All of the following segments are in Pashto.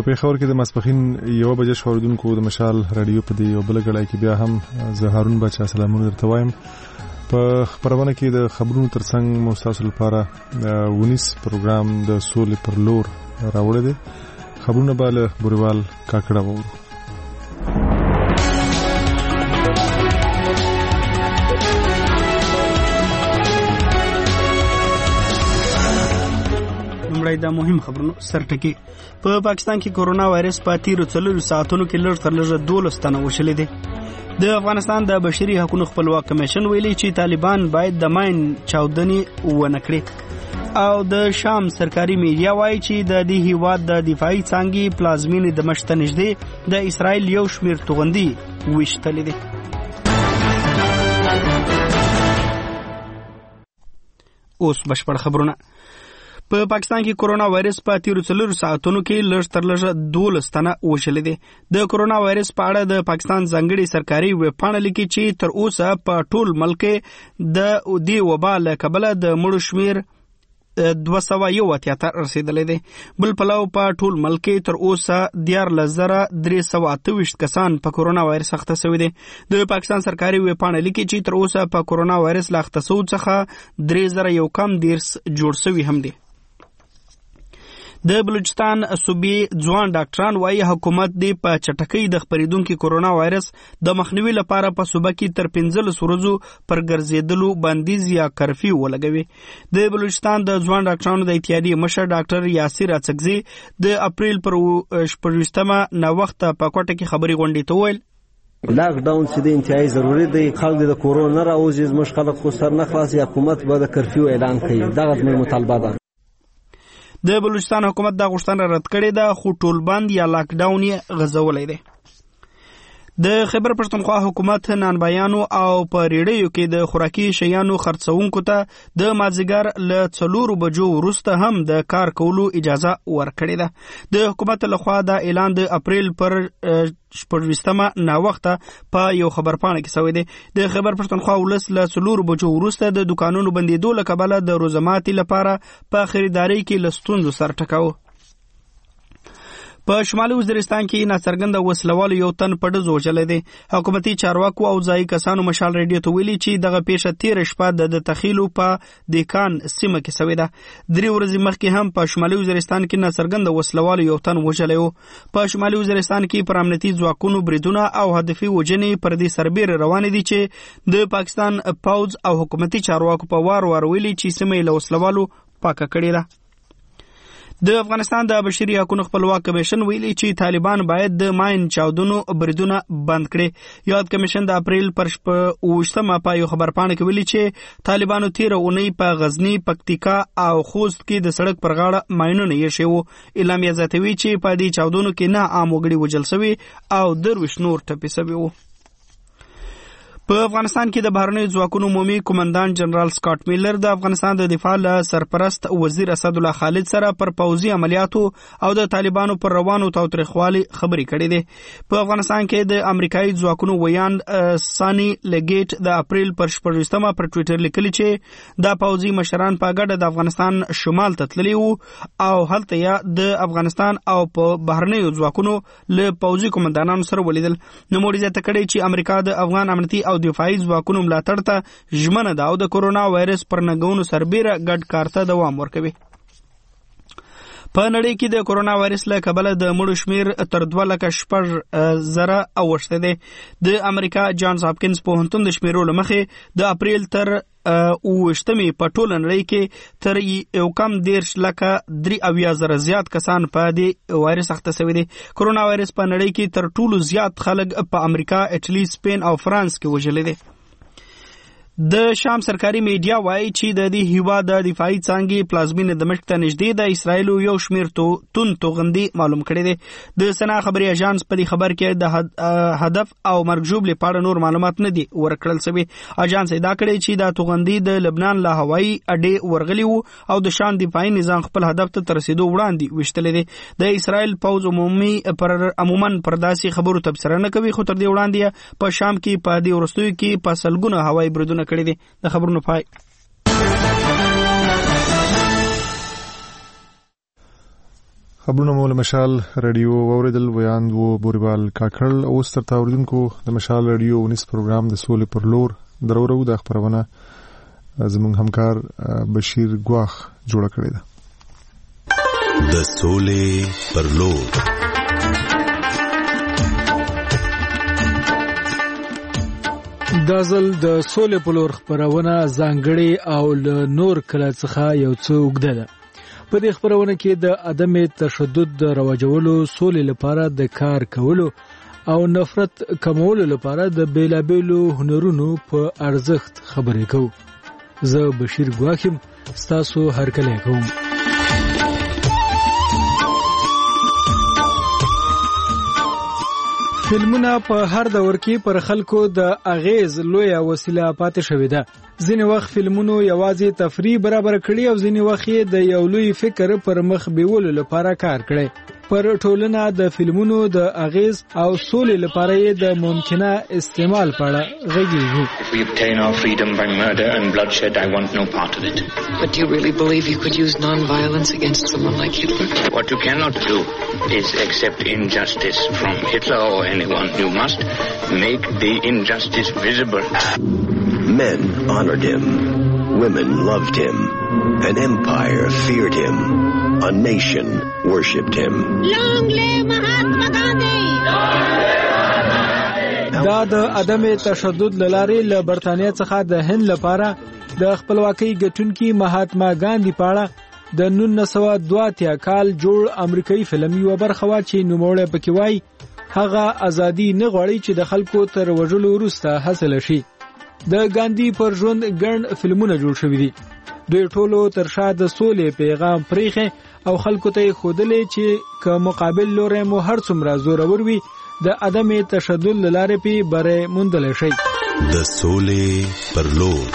پیښور کې د ماسپښین 1 بجې شوردونکو د مشال رادیو په دې یو بل غړای کې بیا هم زه هارون بچا سلامونه درته وایم. په خبرونه کې د خبرونو ترڅنګ مو تاسو لپاره ونیس پروګرام د سولې پر لور راوړی دی. خبرونه به له بوریوال کاکړه وورو. دا مهم خبرونه سرټکی. په پاکستان کې کورونا وایرس په 13 ساعتونو کې لږ تر لږه 12 تنه وشلې دي. د افغانستان د بشري حقوقو خپلواک کمیشن ویلي چې طالبان باید د ماین چاودنې ونه کړي او د شام سرکاري میډیا وایي چې د دې هیواد د دفاعي څانګې پلازمینې د مشت نږدې د اسرائیل یو شمیر توغندي وشتلې دي. اوس بشپړ خبرونه. په پاکستان کې کورونا وایرس په 13 ساعتونو کې لږ تر لږه 12 تنه وشلې دي. د کورونا وایرس په اړه د پاکستان ځانګړي سرکاري ویبپاڼه لیکي چې تر اوسه په ټول ملک د دې وبا له کبله د مړو شمیر 271 رسیدلې دي. بل پلو په ټول ملک تر اوسه 14328 کسان په کورونا وایرس اخته شوي دي. د پاکستان سرکاري ویبپاڼه لیکي چې تر اوسه په کورونا وایرس لا اخته شوو څخه 3000 کم دیرس جوړ شوي هم دي. د بلوچستان صوبې ځوان ډاکټران وايي حکومت دې په چټکۍ د خپریدونکو کورونا وایرس د مخنیوي لپاره په صوبه کې تر 15 ورځو پر ګرځېدلو بندیز یا کرفیو ولګوي. د بلوچستان د ځوان ډاکټرانو د اتحادیې مشر ډاکټر یاسر اڅکزي د اپریل پر 14مه نو وخت په کوټه کې خبري غونډې ته ویل لاک ډاون چې د انتهایی ضروري دی. خلک د کورونا راوځي، زموږ خلک خو سر نه خلاصي، حکومت به د کرفیو اعلان کوي. دغه زموږ مطالبه ده. د بلوچستان حکومت دا غوښتنه رد کړې ده خو ټول بند یا لاک ډاون یې غځولی دی. د خیبر پښتونخوا حکومت نانبایانو او په ریډیو کې د خوراکي شیانو خرڅونکو ته د مازیګر له 4 بجو وروسته هم د کار کولو اجازه ورکړې ده. د حکومت لخوا دا اعلان د اپریل پر 14مه نا وخته په یو خبرپاڼه کې شوی دی. د خیبر پښتونخوا ولس له 4 بجو وروسته د دکانونو بندېدو له کبله د روزماتي لپاره په خریداري کې له ستونزو سره ټکاوه. په شمالي وزیرستان کې ناڅرګنده وسلوالو یو تن په ډزو وژلی دی. حکومتي چارواکو او ځایي کسانو مشال ریډیو ته ویلي چې دغه پیښه تېره شپه د تخیلو په دیکان سیمه کې شوې ده. 3 ورځې مخکې هم په شمالي وزیرستان کې ناڅرګنده وسلوالو یو تن وژلی و. په شمالي وزیرستان کې پر امنیتي ځواکونو بریدونه او هدفي وژنې پر دې سربیره روانې دي چې د پاکستان پوځ او حکومتي چارواکو په وار ویلي چې سیمه یې له وسلوالو پاکه کړې ده. د افغانستان د بشري حقوقو خپلواک کمیشن ویلي چې طالبان باید د ماین چاودنو بریدونه بند کړي. یاد کمیشن د اپریل پر 28مه په یو خبرپاڼه کې ویلي چې طالبانو 13 اونۍ په غزنی، پکتیکا او خوست کې د سړک پر غاړه ماینونه یې شوي. اعلامیه زیاتوي چې په دې چاودنو کې 9 عام وګړي وژل شوي او 23 نور ټپي شوي وو. په افغانستان کې د بهرنیو ځواکونو عمومي قومندان جنرال سکاټ میلر د افغانستان د دفاع له سرپرست وزیر اسد الله خالد سره پر پوځي عملیاتو او د طالبانو پر روانو تاوتریخوالي خبرې کړې دي. په افغانستان کې د امریکایي ځواکونو ویان سانی لګیټ د اپریل پر 14مه پر ټویټر لیکلي چې د پوځي مشران په ګډه د افغانستان شمال ته تللي وو او هلته یې د افغانستان او په بهرنیو ځواکونو له پوځي قومندانانو سره ولیدل. نوموړي زیاته کړې چې امریکا د افغان امنیتي او دفاعي ځواکونو ملاتړ ته ژمنه ده او د کورونا وایرس پر ننګونو سربیره ګډ کار ته دوام ورکوي. په نړۍ کې د کورونا وایرس له کبله د مړو شمیر تر 2,06,000 اوښتی دی. د امریکا جانز هاپکینز پوهنتون د شمیرو له مخې د اپریل تر 28مې په ټوله نړۍ کې تر 1,13,000 زیات کسان په دې وایرس اخته شوي دي. کورونا وایرس په نړۍ کې تر ټولو زیات خلک په امریکا، ایټالي، سپین او فرانس کې وژلي دي. د شام سرکاري میډیا وایي چې د دې هیواد د دفاعي څانګې پلازمینې دمشق ته نږدې د اسرائیلو یو شمیر توغندي معلوم کړی دی. د سنا خبري اژانس په دې خبر کې د هدف او مرګ ژوبلې په اړه نور معلومات نه دي ورکړل شوي. اژانس ادعا کړې چې دا توغندي د لبنان له هوایي اډې ورغلي وو او د شام دفاعي نظام خپل هدف ته تر رسیدو وړاندې وشتلې دي. د اسرائیل پوځ عموما پر داسې خبرو تبصره نه کوي، خو تر دې وړاندې په شام کې په دې وروستیو کې په سلګونه هوایي بریدونه کړی دي. د خبرونو پای. خبرونه مول مشال رادیو اوریدل ویاند وو بوربال کاکړل اوس تر تاوردونکو د مشال رادیو ونیس پروګرام د سولې پر لور درورو د خبرونه زموږ همکار بشیر ګواخ جوړ کړی دی د سولې پر لور دا ځل د سولې په لور خبرونه ځانګړې او له نور کله څخه یو څه اوږده ده. په دې خبرونه کې د عدم تشدد د رواجولو، سولې لپاره د کار کولو او نفرت کمولو لپاره د بیلابیلو هنرونو په ارزښت خبرې کوو. زه بشیر ګواخم ستاسو هرکلی کوم. فلمونه په هر دور کې پر خلکو د اغیز لویه وسیله پاتې شوې ده. ځینې وخت فلمونو یوازې تفریح برابر کړي او ځینې وخت د یو لوی فکر پر مخ بیولو لپاره کار کړي. پر ټولنه د فلمونو د اغیز او سولې لپاره د ممکنه استعمال په اړه غږیږو. If we obtain our freedom by murder and bloodshed, I want no part of it. But do you really believe you could use non-violence against someone like Hitler? What you cannot do is accept injustice from Hitler or anyone. You must make the injustice visible. Men honored him. Women loved him. An empire feared him. A nation worshipped him. Long live Mahatma Gandhi! دا د عدم تشدد لارې له برتانیا څخه د هند لپاره د خپلواکۍ ګټونکي مهاتما ګاندی په اړه د 1902 کال جوړ امریکایي فلم یو برخه وا چې نوموړی پکې وایي هغه ازادي نه غواړي چې د خلکو تر وژلو وروسته حاصل شي. د ګاندی پر ژوند ګڼ فلمونه جوړ شوي دي. دوی ټولو تر شا د سولې پیغام پریخي او خلکو ته ښودلې چې که مقابل لوري مو هر څومره زورور وي د عدم تشدد لارې په بره موندل شي. د سولې پر لور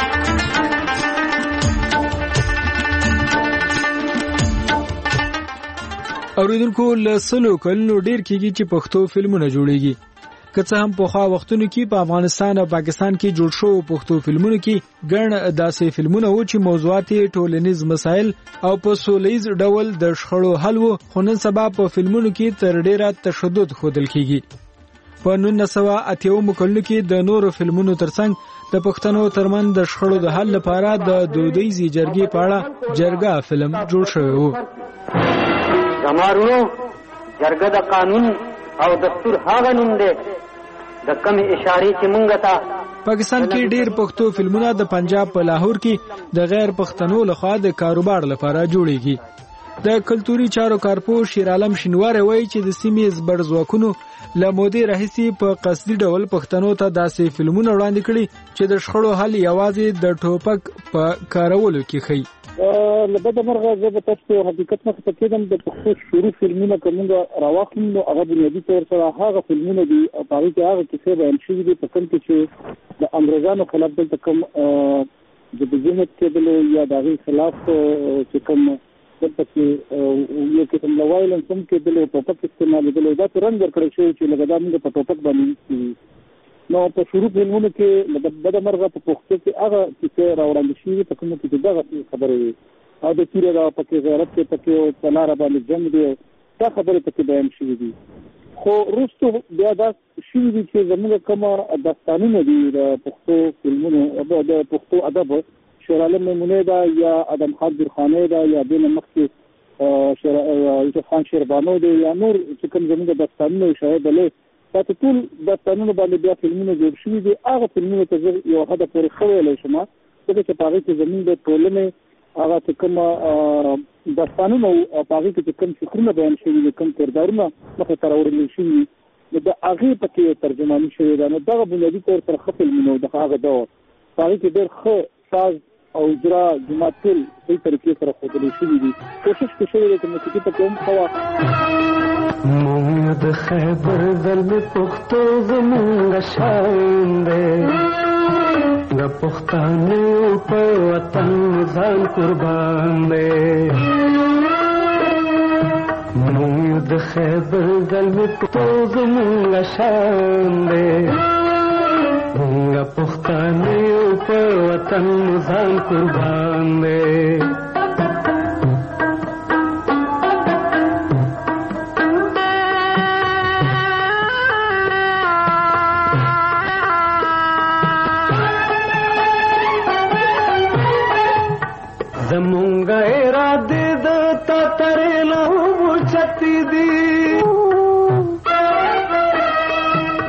اوریدونکو له سلو کلونو ډیر کېږي چې پښتو فلمونه جوړيږي. که څه هم په خوا وختونو کې په افغانستان او پاکستان کې جوړ شو پښتو فلمونو کې ګڼ داسې فلمونه وو چې موضوعات ټولنیز مسایل او په سولهییز ډول د شخړو حل وو، خو نن سبا په فلمونو کې تر ډیره تشدد ښودل کیږي. په 1980 کلونو کې د نورو فلمونو ترڅنګ د پښتنو ترمن د شخړو د حل لپاره د دودیزي جرګې په اړه جرګه فلم جوړ شوی وو. زمارونو جرګه د قانون او دستور هغه نوم دی د کم اشارې چې مونږ ته پاکستان کې ډیر پښتو فلمونه د پنجاب په لاهور کې د غیر پښتنو لخوا د کاروبار لپاره جوړیږي. د کلتوري چارو کارپو شیر عالم شینوار وایي چې د سیمې زبر ځواکونو له مودې راهیسې په قصدي ډول پښتنو ته داسې فلمونه وړاندې کړي چې د شخړو حل یوازې د ټوپک په کارولو کې ښیي. لبدا مرغه زه به تاسو حقیقت نه پکېدم د پښتو شروع فلمونه کومه راوخم نو هغه بنیادی تور سره هغه فلمونه دي او هغه کې هغه کیسې بیان شوي دي په کوم کې چې د انګريزانو خلاف دلته کوم د جهاد کېدل یا د هغه خلاف چې کوم دلته کې یو کوم وایلنس هم کېدل او په پک استعمال کېدل دا ترنګ ورکړل شو چې لګدا موږ په ټوپک باندې نو په شروع فلمونو کې لبدا مرغه په پښتو کې هغه کیسې راوړاندې شوي په کوم کې دغه خبرې او د تیرې دا پکې غیرت کې پکې او تلاره باندې جنگ دی دا خبرې پکې بیان شوي دي. خو وروسته بیا دا شوي دي چې زموږ کوم داستانونه دي د پښتو فلمونو د پښتو ادب شیر عالم میمونې دا یا ادم خان درخانۍ دا یا دین مخکې یوسف خان شیربانو دی یا نور چې کوم زموږ داستانونه شاهد له دا ټول داستانونه باندې بیا فلمونه جوړ شوي دي. هغه فلمونه ته یو حد پورې خویلی شم ځکه چې په هغې کې زموږ د ټولنې هغه چې کوم داستانونه او په هغې کې چې کوم فکرونه بیان شوي دي کوم کردارونه مخې ته راوړل شوي دي نو د هغې پکې ترجماني شوې ده. نو دغه بنیادي طور سره ښه فلمونه د هغه دور په هغې کې ډېر ښه ساز او اجرا جماعت ټول صحیح طریقې سره ښودلی شوي دي. کوشش کې شوی دی چې موسیقي پکې هم ښه مونږ د خیبر زلمې پښتو زمونږ شان دی د پښتانه په وطن ځان قربان دی. مونږ د خیبر زلمې پښتو زمونږ شان دی مونږ پښتانه په وطن ځان قربان دی.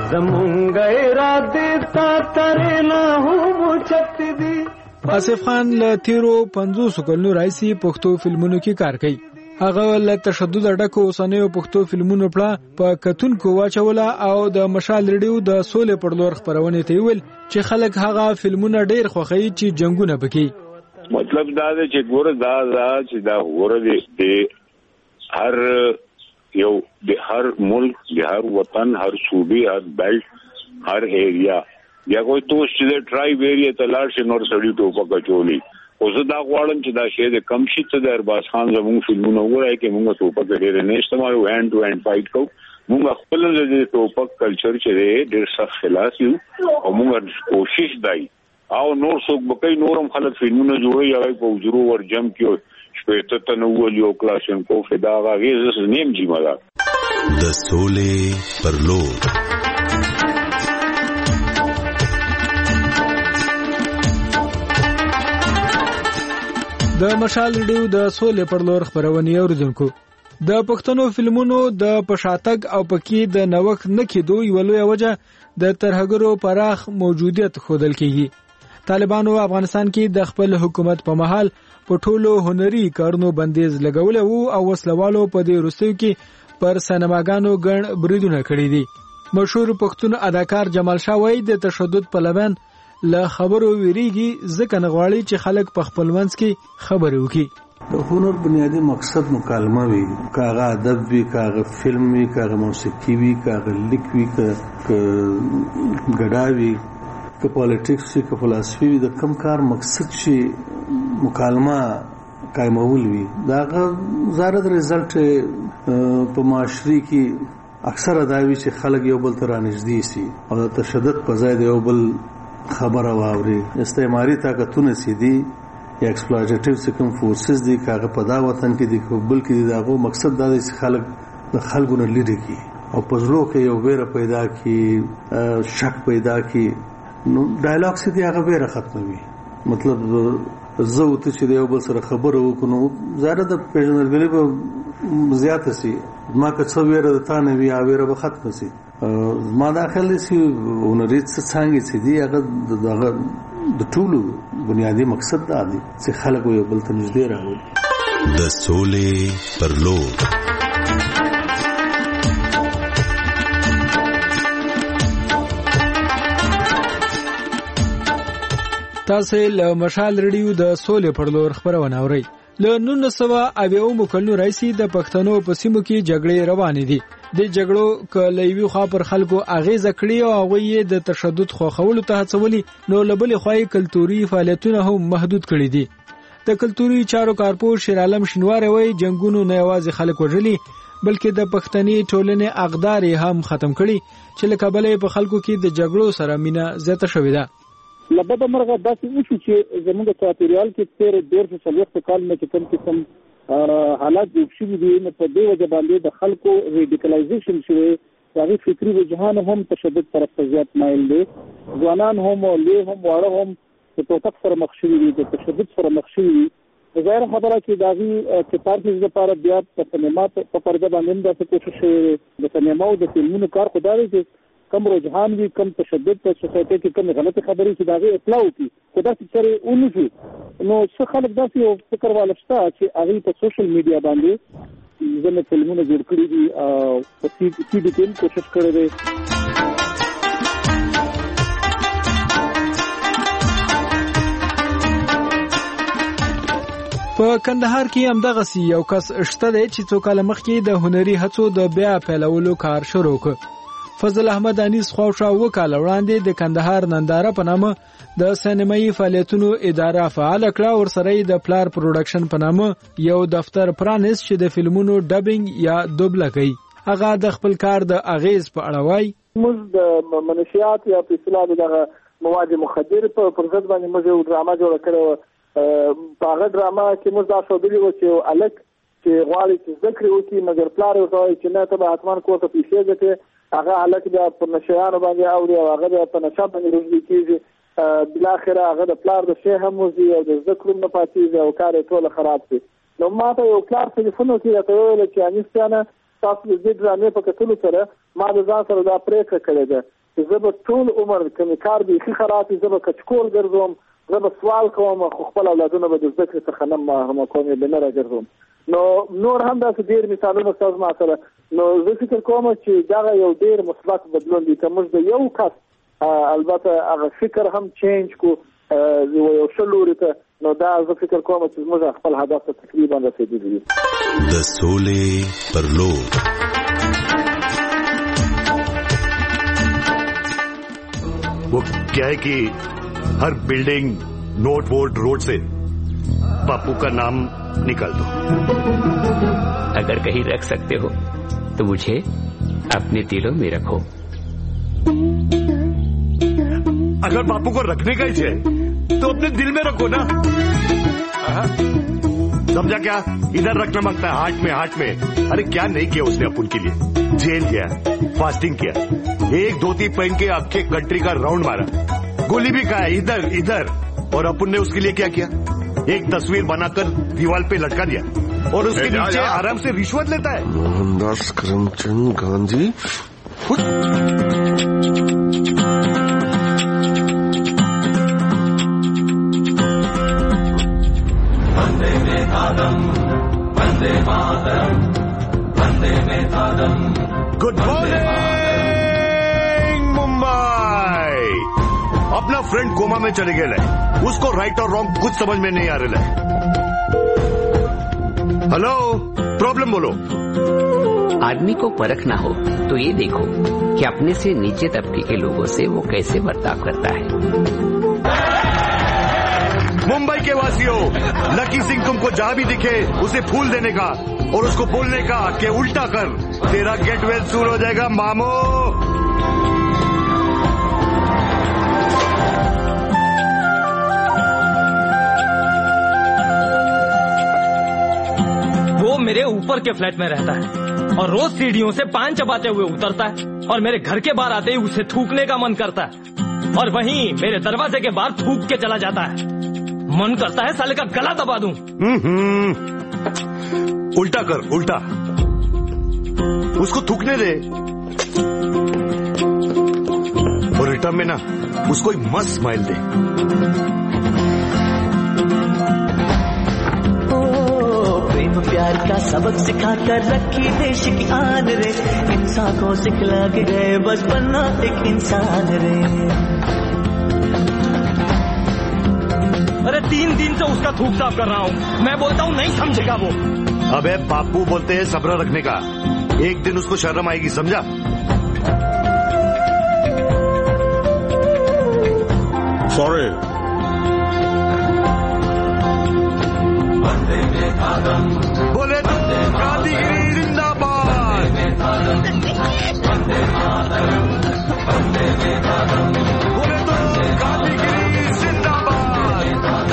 زمونږ اراده تا ترې نه هم چت دي. آصف خان له تیرو 50 کلونو راځي پښتو فلمونو کې کار کوي. هغه له تشدد ډکو اوسنیو پښتو فلمونو په کتونکو واچوله او د مشال ریډیو د سولې پر لور خبرونه ته ویل چې خلک هغه فلمونه ډیر خوښوي چې جنگونه پکې. مطلب دا دی چې ګوره دا چې دا ګوره د هر یو د هر ملک د هر وطن هر صوبې هر بیلټ هر ایریا یا کوئی توش چې ټرایب ایریا ته لاړ شي نور سړی ټوپک چولی. او زه دا غواړم چې دا شی د کم شي ته د ارباز خان زموږ فلمونه وګورئ چې موږ ټوپک ډېر نه استعمالو هاند ټو هاند فایټ کوو. موږ خپل د ټوپک کلچر چې ډېر سخت خلاص یو او موږ کوشش دی او نور څوک بکای نورم خلک فلمونه جوړي هغه په وزرو ورجم کې شپږ ته نو یو کلاشنکوف دا غیز نیم جیمه ده. د سولې پر لور د مشال ریډیو د سولې پر لور خبرونه اوریدونکو. د پښتنو فلمونو د پشاتګ او پکې د نوښت نه کېدو یو لوی وجه د ترهګرو پراخ موجودیت ښودل کیږي. طالبانو افغانستان کې د خپل حکومت په مهال په ټولو هنري کارونو بندیز لګول او وسلوالو په دې روسیو کې پر سینماګانو ګڼ بریدونه کړی دي. مشهور پښتون اداکار جمال شاه وایي د تشدد په لمن له خبرو ویریږي ځکه نه غواړي چې خلک په خپل منځ کې خبرې وکړي. د هنر بنیادی مقصد مکالمه وي، کاغه ادب وي، کاغه فلم وي، کاغه موسیقي وي، کاغه لیک وي، ګډا وي، که پالیټکس وي، که فلسفي وي. د کم کار مقصد شي مکالمه قائمول وي داغه زارد رزلټ په معاشري کې اکثر داوي چې خلک یو بل ته رانږدې شي او د تشدد په ځای د یو بل خبره واوري. استعماري طاقتونه سي دي یا ایکسپلویټیو سکم فورسز دي کاغه په دا وطن کې دي بلکې دغه مقصد دا دی چې خلک د خلکو نه لري کی او پزړو کې یو ویره پیدا کی شک پیدا کی نو ډایلاګ سي دي هغه ویره ختموي. مطلب زه ته چې یو بل سره خبره وکړو زاره د پیژنرګلې به زیاته سي ما که څو ویره د تانه وی اویره به ختم سي. ما داخله سي اونریت څنګه سي دي هغه دغه د ټولو بنیادی مقصد دا دی چې خلک یو بل ته نږدې راوړي. د سولې پر لور تاسو له مشال ریډیو د سولې پر لور خبرونه اورئ. له 1990 کلونو راځي د پښتنو په سیمو کې جګړې روانې دي. د جګړو کلیوي خوا پر خلکو اغیزه کړې او هغه یې د تشدد خوښولو ته هڅولي نو لبل خوای کلتوري فعالیتونه هم محدود کړي دي. د کلتوري چارو کارپور شیر عالم شنوار وایي جنگونو نه یوازې خلک وژلي بلکې د پښتني ټولنې اقدار هم ختم کړي چې له کبله په خلکو کې د جګړو سره مینا زیاته شوې ده. لبد مرغه داسې وشو چې زموږ چاپیریال کې تیر 140 کال نه کم کم حالات جوړ شوي دي نو په دې وجه باندې د خلکو ریډیکلایزیشن شوی هغه فکری وجهان هم تشدد طرف ته زیات مایل دي. ځوانان هم لوی هم واړه هم په توتک سره مخ شوي دي د تشدد سره مخ شوي دي. ظاهر خبره چې داغي چې پارټیز لپاره بیا په سینما په پرده باندې د کوشش د سینما او د فلمونو کار خدای چې کم رجحان وي کم تشدد په سوسایټي کې کم غلطه خبرې چې داغه اطلاع وکړي خدای چې اونږي نو څه خلک داسې یو فکر والشته چې هغه په سوشل میډیا باندې ځنه فلمونه جوړ کړي دي او په سی ډي کې کوشش کړي دي. په کندهار کې هم دغه یو کس شته دی چې څو کال مخکې د هنري هڅو د بیا پیلولو کار شروع کړ. فضل احمد انیس خوشا وکاله وړاندې د کندهار ننداره په نامه د سینمایي فعالیتونو اداره فعال کړه او سره د پلار پروډکشن په نامه یو دفتر پرانیس چې د فلمونو ډبینګ یا دوبله کوي. هغه د خپل کار د اغیز په اړه وایي موږ د منشیات یا په اصطلاح دغه مواد مخدر په پرځد باندې موږ یو ډرامه جوړ کړو. په هغه ډرامه کې موږ دا شوبلی و چې الک چې غواړي چې ذکر وکړي مګر پلار وایي چې نه ته به حتمان کوته پیسې ګټې هغه الک د پرنشيانو باندې او هغه د پنشا باندې روزي کیږي بل اخر هغه د پلار د شی هم وزي او د ذکر نه پاتې او کار ټول خراب شي. نو ما ته یو پلار ټلیفون وکړ ته ویل چې انیستانه تاسو د دې ډرامې په کتلو سره ما د ځان سره دا پریکړه کړې ده چې زه به ټول عمر کوم کار بیخي خراب زه به کچکول ګرځوم زه به سوال کوم خو خپل اولادونه به د زده کړې څخه نه محروم کوم به نه راګرځوم نو نور هم داسې ډېر مثالونه ستاسو ما سره نو زه فکر کوم چې دا یو ډېر مثبت بدلون دی که موږ د یو کس البته هغه فکر هم چینج کو یو ښه لوري ته نو دا زه فکر کوم چې موږ خپل هدف ته تقریبا رسیدلی یو د سولې پر لور वो क्या है कि हर building note board road से बापू का नाम निकाल दो। अगर कहीं रख सकते हो तो मुझे अपने दिलों में रखो। अगर बापू को रखने का ही है तो अपने दिल में रखो ना। समझा क्या? इधर रखना मांगता है हार्ट में। अरे क्या नहीं किया उसने अपन के लिए? जेल गया, फास्टिंग किया, 1 धोती पहन के आखे कंट्री का राउंड मारा, गोली भी खाया इधर और अपन ने उसके लिए क्या किया? एक तस्वीर बनाकर दीवार पे लटका दिया और उसके नीचे आराम से रिश्वत लेता है। Mohandas Karamchand Gandhi good morning Mumbai. अपना फ्रेंड कोमा में चले गए, उसको राइट और रॉन्ग कुछ समझ में नहीं आ रहा है। हेलो, प्रॉब्लम बोलो। आदमी को परखना हो तो ये देखो कि अपने से नीचे तबके के लोगों से वो कैसे बर्ताव करता है। मुंबई के वासियों, लकी सिंह तुमको जहां भी दिखे उसे फूल देने का और उसको बोलने का कि उल्टा कर, तेरा गेट वेल शुरू हो जाएगा मामो। वो मेरे ऊपर के फ्लैट में रहता है और रोज सीढ़ियों से पान चबाते हुए उतरता है और मेरे घर के बाहर आते ही उसे थूकने का मन करता है और वहीं मेरे दरवाजे के बाहर थूक के चला जाता है। मन करता है साले का गला दबा दूं। उल्टा कर, उल्टा। उसको थूकने दे और रिटर्न में ना उसको एक मस्त स्माइल दे। प्रेम प्यार का सबक सिखा कर रखी देश की आन रे, इंसान को सिखला के गए बस बनना एक इंसान रे। अरे 3 दिन से उसका थूक साफ कर रहा हूँ, मैं बोलता हूँ नहीं समझेगा वो। अबे बापू बोलते हैं सब्र रखने का, एक दिन उसको शर्म आएगी, समझा? सॉरी। बोले तो गांधीगिरी जिंदाबाद। बोले तो गांधीगिरी जिंदाबाद।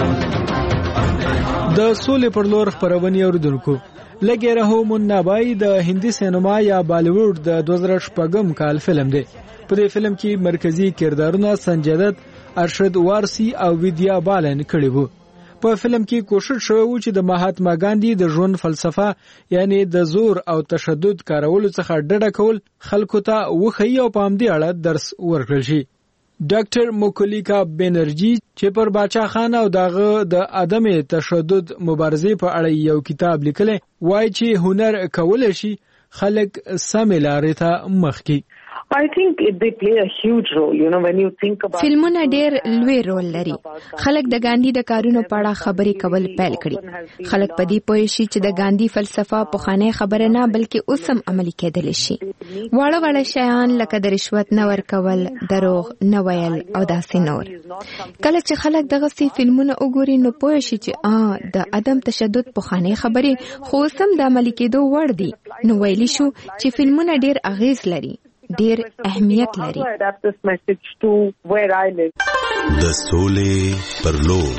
د سولې پر لور خبرونه اوریدونکو لګي رهو منابای د هندي سینما یا بالیووډ د 2006 کال فلم دی. په دې فلم کې مرکزی کردارونه سنجय دت، ارشد وارسی او ویدیا بالن کړي وو. په فلم کې کوشش شوی و چې د مهاتما ګاندھی د ژوند فلسفه یعنی د زور او تشدد کارولو څخه ډډه کول خلکو ته وښیي او په همدې اړه درس ورکړل شي. ډاکټر موکلیکا بنرجی چې پر باچا خان او دغه د عدم تشدد مبارزې په اړه یو کتاب لیکلی وایي چې هنر کولای شي خلک سمې لارې ته مخ کړي. I think they play a huge role, you know, when you think about فلمونه ډېر لوی رول لري. خلک د ګاندھی د کارونو په اړه خبرې کول پیل کړي. خلک په دې پوه شي چې د ګاندھی فلسفه پخوانۍ خبره نه بلکې اوس هم عملي کېدلی شي. واړه شیان لکه د رشوت نه ورکول، دروغ نه ویل او داسې نور. کله چې خلک دغه سي فلمونه وګوري نو پوه شي چې د عدم تشدد پخوانۍ خبرې خو اوس هم د عملي کېدو وړ دي. نو ویلی شو چې فلمونه ډېر اغیز لري، ډېر اهمیت لري. د سولې پر لور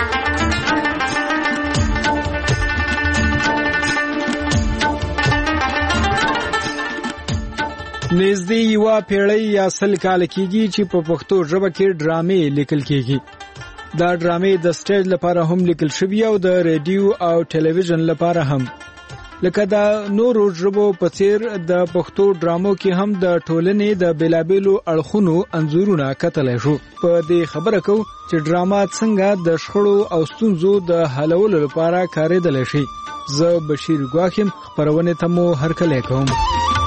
نږدې یوه پیړۍ یا 100 کال کېږي چې په پښتو ژبه کې ډرامې لیکل کېږي. دا ډرامې د سټیج لپاره هم لیکل شوي او د ریډیو او ټلویزیون لپاره هم. لکه د نورو ژبو په څیر د پښتو ډرامو کې هم د ټولنې د بیلابیلو اړخونو انځورونه کتلی شو. په دې خبره کو چې ډراما څنګه د شخړو او ستونزو د حلولو لپاره کارېدلی شي. زه بشیر ګواخیم، خپرونې ته مو هرکلی کوم.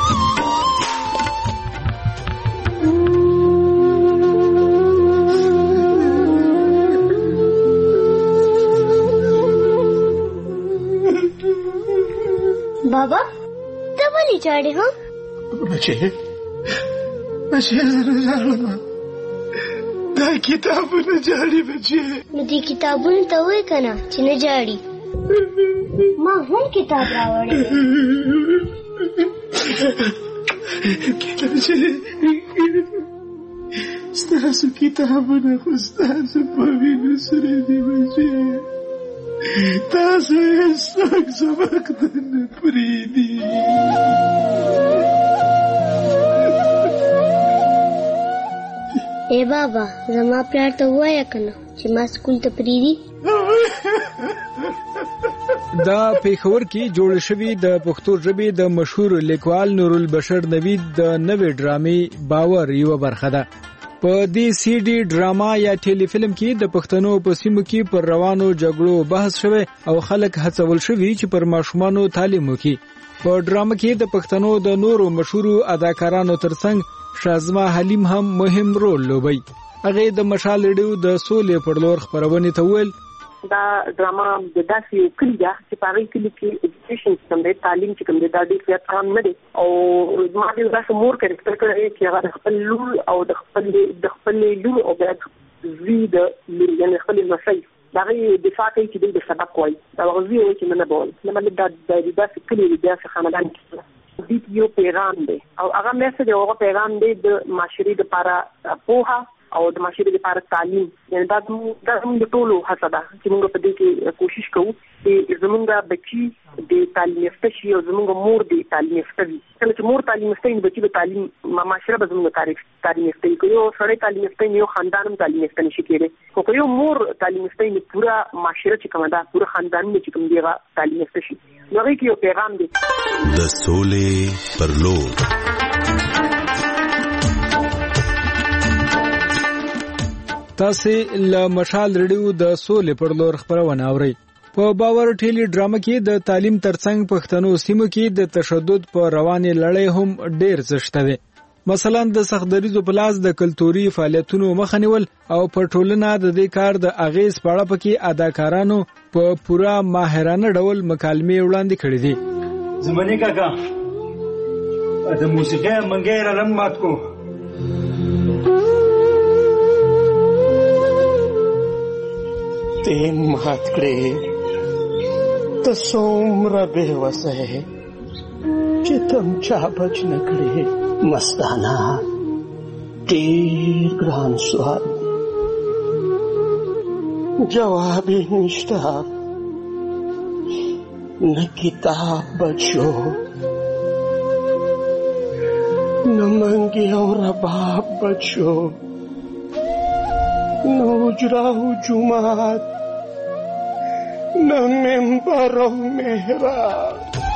بابا ته ولې جاړې هو؟ بچې زه نه جاړم، دا کتابونه جاړي بچې. نو دې کتابونه ته وایې که نه چې نه جاړي؟ ما هم کتاب راوړی ستاسو کتابونه خو ستاسو په وینو سره دي بچې، تاسو یې څوک سبق نه پرېږدي. ای بابا زما پلار ته ووایه که نه چې ما سکول ته پرېږدي. دا پېښور کې جوړ شوي د پښتو ژبې د مشهور لیکوال نورالبشر نوید د نوې ډرامې باور یوه برخه ده. په دې سی ډي ډراما یا ټیلی فلم کې د پښتنو په سیمو کې پر روانو جګړو بحث شوی او خلک هڅول شوي چې پر ماشومانو تعلیم وکړي. په ډراما کې د پښتنو د نورو مشهورو اداکارانو ترڅنګ شازما حلیم هم مهم رول لوبوي. هغه د مشال ریډیو د سولې پر لور خبرونه ته ویل دا ډراما د داسې یو کلي ده چې په هغې کلي کې ایجوکیشن سیستم دی، تعلیم چې کوم دی دا ډېر زیات عام نه دی. او ما ډېر داسې مور کرکټر کړی چې هغه د خپل لور او د خپلې لور او بیا زوی یعنې خپلې لمسۍ د هغې دفاع کوي چې دوی د سبق وایي. دا هغه زوی وایي چې نه بول نه مطلب دا داسې کلي دی، داسې خاندان کې دې یو پیغام دی او هغه میسج او هغه پیغام دی د معاشرې دپاره پوهه او د معاشرې لپاره تعلیم. یعنې دا زموږ د ټولو هڅه ده چې موږ په دې کې کوشش کوو چې زموږ بچي د تعلیم یافته شي او زموږ مور د تعلیم یافته وي. کله چې مور تعلیم یافته وي بچي به تعلیم معاشره به زموږ تعلیم یافته وي. که یو سړی تعلیم یافته وي یو خاندان هم تعلیم یافته نشي کېدی، خو که یو مور تعلیم یافته وي پوره معاشره چې کومه ده پوره خاندانونه چې کوم دی هغه تعلیم یافته شي. نو هغې کې یو پیغام دی د سولې پر لور. تاسې له مشال ریډیو د سولې پر لور خبرونه اورئ. په باور ټیلی ډراما کې د تعلیم ترڅنګ پښتنو سیمو کې د تشدد په روانې لړۍ هم ډېر څه شته دی. مثلا د سختدریزو په لاس د کلتوري فعالیتونو مخه نیول او په ټولنه د دې کار د اغیز په اړه پکې اداکارانو په پوره ماهرانه ډول مکالمې وړاندې کړې دي. زمانی کاکا د موسیقۍ منګی را رنګ مات کو. ته مات کړې ته څومره بې وسه یې چې تم چا بچ نه کړې. مستانه ډېر ګران سوال جواب یې نشته. نه کتاب بچو نه منګي او رباب بچو نه حجره او جومات نه منبر او محراب.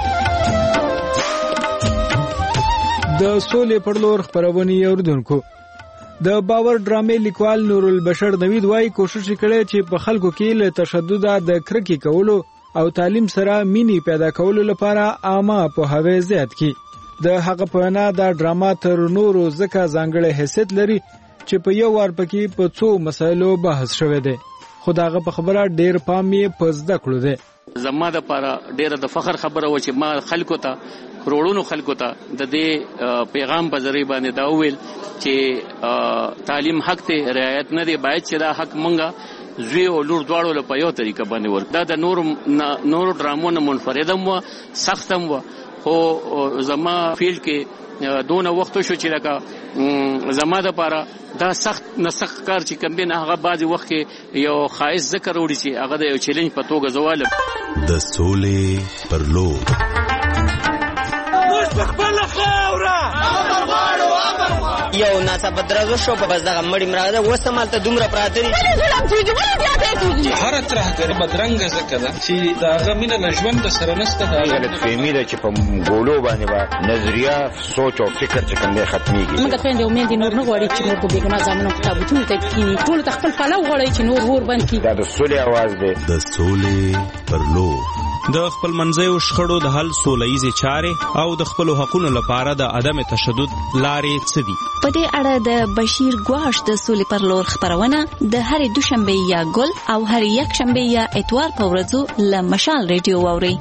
د سولې پر لور خبرونه اوریدونکو د باور ډرامې لیکوال نورالبشر نوید وايي کوشش کړي چې په خلکو کې له تشدد د کرکې کولو او تعلیم سره مینی پیدا کولو لپاره عامه پوهاوی زیات کړي. د هغه په وینا دا ډراما تر نورو ځکه ځانګړی حیثیت لري چې په یو وار پکې په څو مسایلو بحث شوی دی، خو داغه په خبره ډیر پام یې په زده کړو دی. زما د لپاره ډیره د فخر خبره و چې ما خلکو ته کروڑونو خلکو ته د دې پیغام په ذریعہ باندې دا ویل چې تعلیم حق ته رعایت نه دی، باید چې دا حق مونږه زوی او لور دواړو له په یو طریقه باندې ورک. دا د نورو ډرامو نه منفردم و سختم و، خو زما فیلډ کې دونه وخت شو چې لکه زما د لپاره دا سخت نسخ کار چې کوم دی نه هغه بعضې وخت کې یو خایس ذکر وړي چې هغه د یو چیلنج په توګه زوالم. د سولې پر لور موږ په خپله خاوره امر غواړو. یو ناڅاپه درز وشو په بس دغه مړی مراغه اوس هم هلته دومره پراته دي. ولې ظلم کېږي؟ ولې بیا دی کېږي؟ هره ترهګري بدرنګه ځکه ده چې د هغه مینه له ژونده سره نشته. دا غلطفهمي ده چې په ګولو باندې به نظریه سوچ او فکر چې کوم دی ختمېږي. موږ خویندې او میندې نور نه غواړي چې نور په بېګناه زامنو په تابوتونو ته کښېني. ټولو ته خپل پلو غواړي چې نور اور بند کړي. دا د سولې اواز دی. د سولې پر لور د خپل منځیو شخړو د حل سوله ییزې چارې او د خپلو حقونو لپاره د عدم تشدد لارې څه دي؟ په دې اړه د بشیر ګواش د سولې پر لور خپرونه د هرې دوشنبه یا ګل او هرې یکشنبه یا اتوار په ورځو له مشال ریډیو واورئ.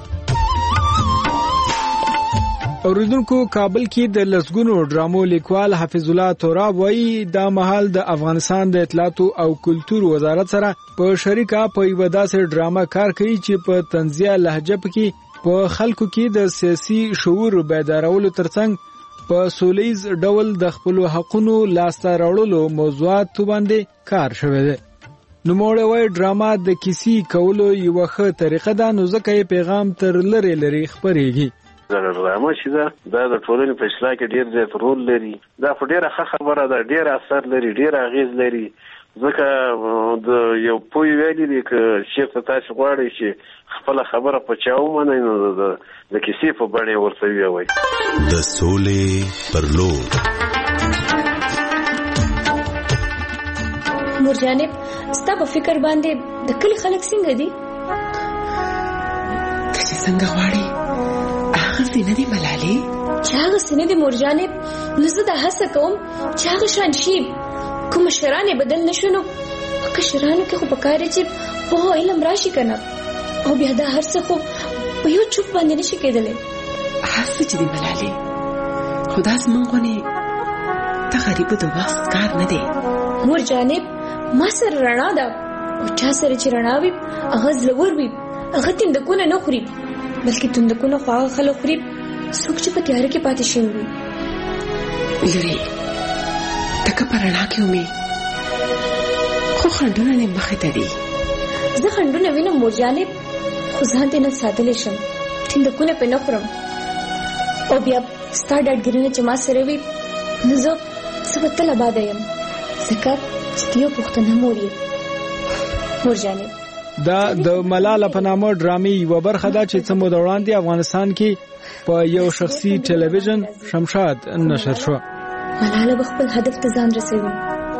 اوریدونکو کابل کې د لسګونو ډرامو لیکوال حافظ الله تراب وایي دا مهال د افغانستان د اطلاعات او کلتور وزارت سره په شریکه په یو داسې ډرامه کار کوي چې په طنزیه لهجه کې په خلکو کې د سیاسي شعور بیدارولو ترڅنګ په سولیز ډول د خپل حقونو لاسته راوړلو موضوعات باندې کار شوی دی. نو موږ وایي ډرامه د کیسې کولو یو ښه طریقه ده، نو ځکه پیغام تر لری خبرېږي. ډرامه چې دا د ټولنې په اصلاح کې ډېر زیات رول لري. دا په ډېره ښه خبره ده، ډېر اثر لري، ډېر اغېز لري. ځکه د یو پوی ویلي دی که چېرته تاسې غواړئ چې خپله خبره په چا ومنئ نو د کیسې په بڼه یې ورته ووایئ. د سولې پر لور مور جانب ستا په فکر باندې د کلي خلک څنګه دي؟ ته چې څنګه غواړې هغه نه دي ملالې، چې هغه نه دي مور جانب. نو زه دا هڅه کوم چې هغه شان شي. کوم مشران بدل نشو نو کشرانو کې خو پکار چې په علم راشي کنه، او بیا دا هر څه خو په یو چوپ باندې نشي کېدلی. هڅه چې دی ملالې، خدا زمونږ غونې ته غریبو د وخت کار نه دی. مور جانب ما سره رڼا ده، او چا سره چې رڼا وي هغه زلور وي، هغه تندکونه نه خوري، بلکې تندکونه خو هغه خلک خوري څوک چې په تیاره کې پاتې شوي وي. لري تکه په رڼا کې ومې خو خنډونه نه مخې ته دي. زه خنډونه وینم مور جانب، خو ځان ته نه ساتلی شم، تندکونه پې نه خورم. او بیا ستا ډاډګیرنه چې ما سره وي نو زه به تل آباده یم، ځکه چې ته یو پښتنه مور یې مور جانب. دا د ملاله په نامه ډرامې یو برخه ده چې څه موده وړاندې افغانستان کې په یو شخصي ټلویزیون شمشاد نشر شو. ملاله به خپل هدف ته ځان رسوي.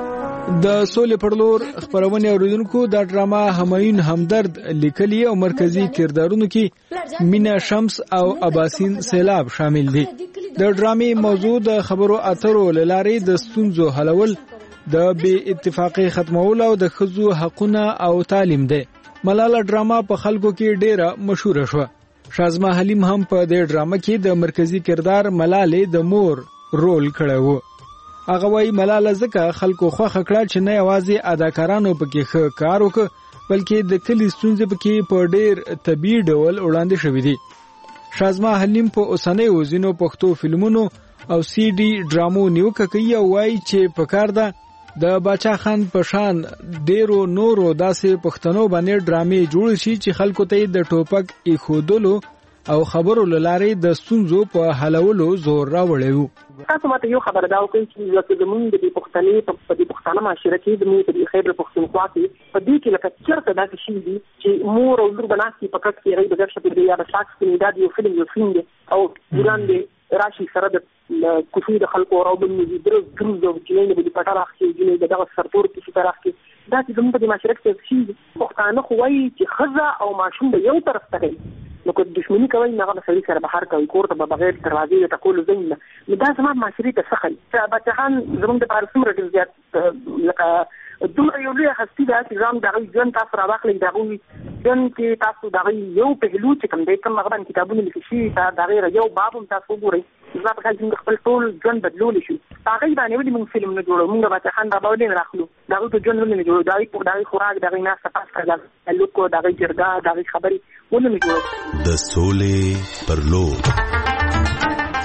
د سولې پر لور خبرونه اوریدونکو دا ډرامه همایون همدرد لیکلي او مرکزی کردارونو کې مینا شمس او اباسین سیلاب شامل دي. د ډرامې موضوع د خبرو اترو لارې د ستونزو حلول، د بې اتفاقۍ ختمول او د ښځو حقونه او تعلیم دی. ملاله ډرامه په خلکو کې ډیره مشهوره شوه. شازما حلیم هم په دې ډرامه کې د مرکزی کردار ملاله د مور رول کړی و. هغه وايي ملاله ځکه خلکو خوښه کړه چې نه یوازې اداکارانو پکې ښه کار وکړ، بلکې د کلي ستونزې پکې په ډیر طبیعي ډول وړاندې شوې دي. شازما حلیم په اوسنیو ځینو پښتو فلمونو او سی ډي ډرامو نیوکه کوي او وايي چې پکار ده د باچا خان په شان ډیرو نورو داسې پښتنو باندې ډرامې جوړ شي چې خلکو ته د ټوپک ایښودلو او خبرو لاره د ستونزو په حلولو زور راوړي. تاسو ماته یو خبر دا وکړئ چې زموږ د پښتنې په دې پښتانه معاشره کې زموږ د خیبر پښتونخوا کې په دې کې لکه چېرته داسې شي دي چې مور او لور به ناستې په کټ کې هغوی د ګډ شپې یا د ساکس کې دا یو فلم دی او ګلان دی راشي سره د کوفي د خلکو راوبل دي درز او جنې د پټا راخي جنې دغه سرپور کې چې راخي دا چې زموږ په معاشره کې شي پښتانه خو وایي چې ښځه او ماشوم د یو طرف ته کوي، نو که دښمني کوي هغه د سړي سره بهر کوي، کور ته به بغیر دروازې د ټکولو ځای نه. نو دا زما معاشرې ته څه ښایي چې باچا خان زموږ دپاره څومره ډېر زیات لکه دومره یو لویه هستي ده چې ځان د هغوی ژوند تاسو راواخلئ، د هغوی ژوند کې تاسو د هغوی یو پهلو چې کوم دی کوم هغه باندې کتابونه لیکل شوي د هغې یو باب هم تاسو وګورئ. زما په خیال چې موږ خپل ټول ژوند بدلولی شو. په هغوی باندې ولې موږ فلم نه جوړو؟ موږ باچا خان بابا ولې نه راخلو؟ د هغوی په ژوند ولې نه جوړو؟ د هغوی خوراک، د هغوی ناسته پاسته، د هغوی د هغوی جرګه، د هغوی خبرې ولې نه جوړو؟ د سولې پر لور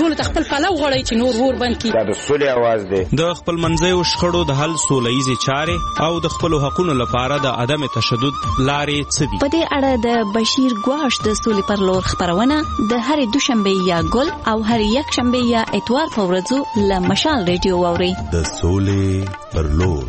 ټول خپل پلو غړی چې نور ور بند کی. دا د سولې आवाज دی. د خپل منځیو شخړو د حل سوله‌ییزې چارې او د خپل حقوقو لپاره د عدم تشدد لارې څه دي؟ په دې اړه د بشیر ګواش د سولې پر لور خبرونه د هرې دوشنبه یا ګل او هرې یک شنبه یا اتوار په ورځو له مشال ریډیو واوري. د سولې پر لور.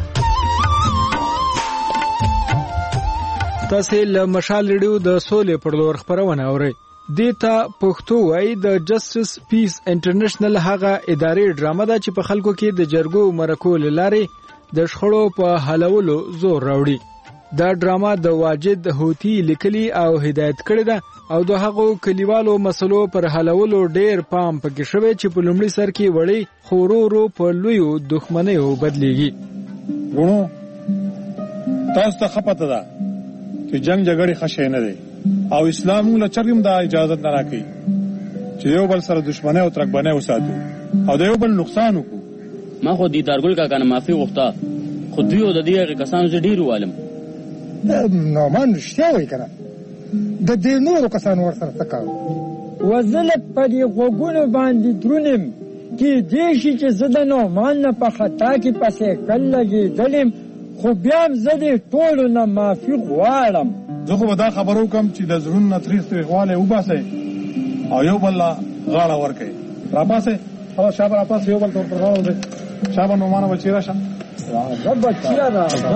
تاسو له مشال ریډیو د سولې پر لور خبرونه اورئ. دیتا پښتو وای د جسټس پیس انټرنیشنل هغه ادارې ډرامه ده چې په خلکو کې د جرګو مرکو لارې د شخړو په حلولو زور راوړي. دا ډرامه د واجد هوتی لیکلي او هدایت کړې ده او د هغو کلیوالو مسلو پر حلولو ډېر پام پکې شوی چې په لومړي سر کې وړي خورورو په لویو دښمنیو بدلېږي. ورو تاسو ته خپته ده چې جنگ جګړې خشه نه دي او اسلام له چرګم دا اجازه نه راکړي چې یو بل سره دښمنۍ او ترکبنۍ وساتو او د یو بل نقصان وکړو. ما خو دې دارګل کا کنه معافي وغوښته خو دوی د دې کسانو چې ډیر والم نو مان رښتیا وایي کنه د دې نورو کسانو ورسره تکاو وزله په دې غوګونو باندې درونم کې دې شي چې زده نو مان نه په خطا کې پسې کلهږي دلم خو بیا هم زه دې ټولو نه معافي غواړم. زه خو به دا خبرو کوم چې د زړونو نه تریخ تریخوالی وباسئ او یو بل له غاړه ورکئ. راپاسئ او شابه راپاسئ یو بل ته ورته غاړه ورکئ. شابه نومانه بچی راشه راځه بچیا راځه.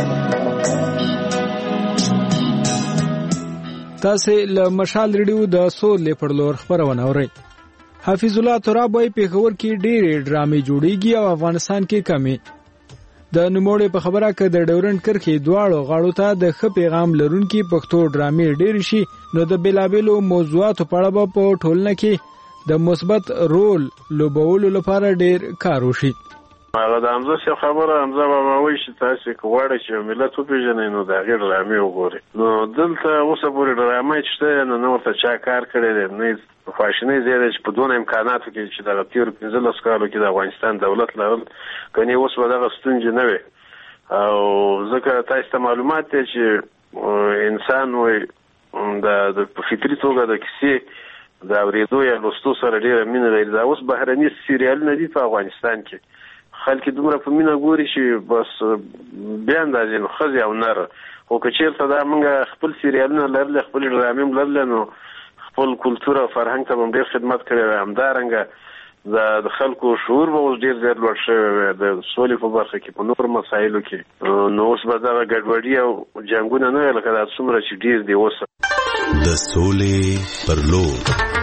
تاسو له مشال ریډیو د سولې پر لور خبرونه اورئ. حافظ الله تراب وايي پیښور کې ډېرې ډرامې جوړیږي او افغانستان کې کمې. د نوموړي په خبره کې د ډیورنډ کرښې دواړو غاړو ته د ښه پیغام لرونکي پښتو ډرامې ډېرې شي نو د بېلابېلو موضوعاتو په اړه به په ټولنه کې د مثبت رول لوبولو لپاره ډېر کار وشي. هغه د حمزه صاحب خبره حمزه بابا وایي چې تاسو غواړئ چې ملت وپېژنئ نو د هغې ډرامې وګورئ. نو دلته اوسه پورې ډرامې چې شته نه ورته چا کار کړی دی نه خواشینۍ ځای دی چې په دونه امکاناتو کې چې دغه تېرو 15 کالو کې د افغانستان دولت لرل کنې اوس به دغه ستونزې نه وي. او ځکه تاسو ته معلومات دی چې انسان وایي د فطري توګه د کیسې د اورېدو یا لوستو سره ډېره مینه لري. دا اوس بهرني سیریالونه دي په افغانستان کې خلک دومره په مینه ګوري چې بس بیا اندازې نو ښځې او نر خو که چېرته دا موږ خپل سیریالونه لرلی خپلې ډرامې هم لرلی نو خپل کلتور او فرهنګ ته به هم ډېر خدمت کړی وی. همدارنګه د خلکو شعور به اوس ډېر زیات لوړ شوی وی د سولې په برخه کې په نورو مسایلو کې. نو اوس به دغه ګډوډي او جنګونه نه وی لکه دا څومره چې ډېر دي اوس. د سولې پر لور.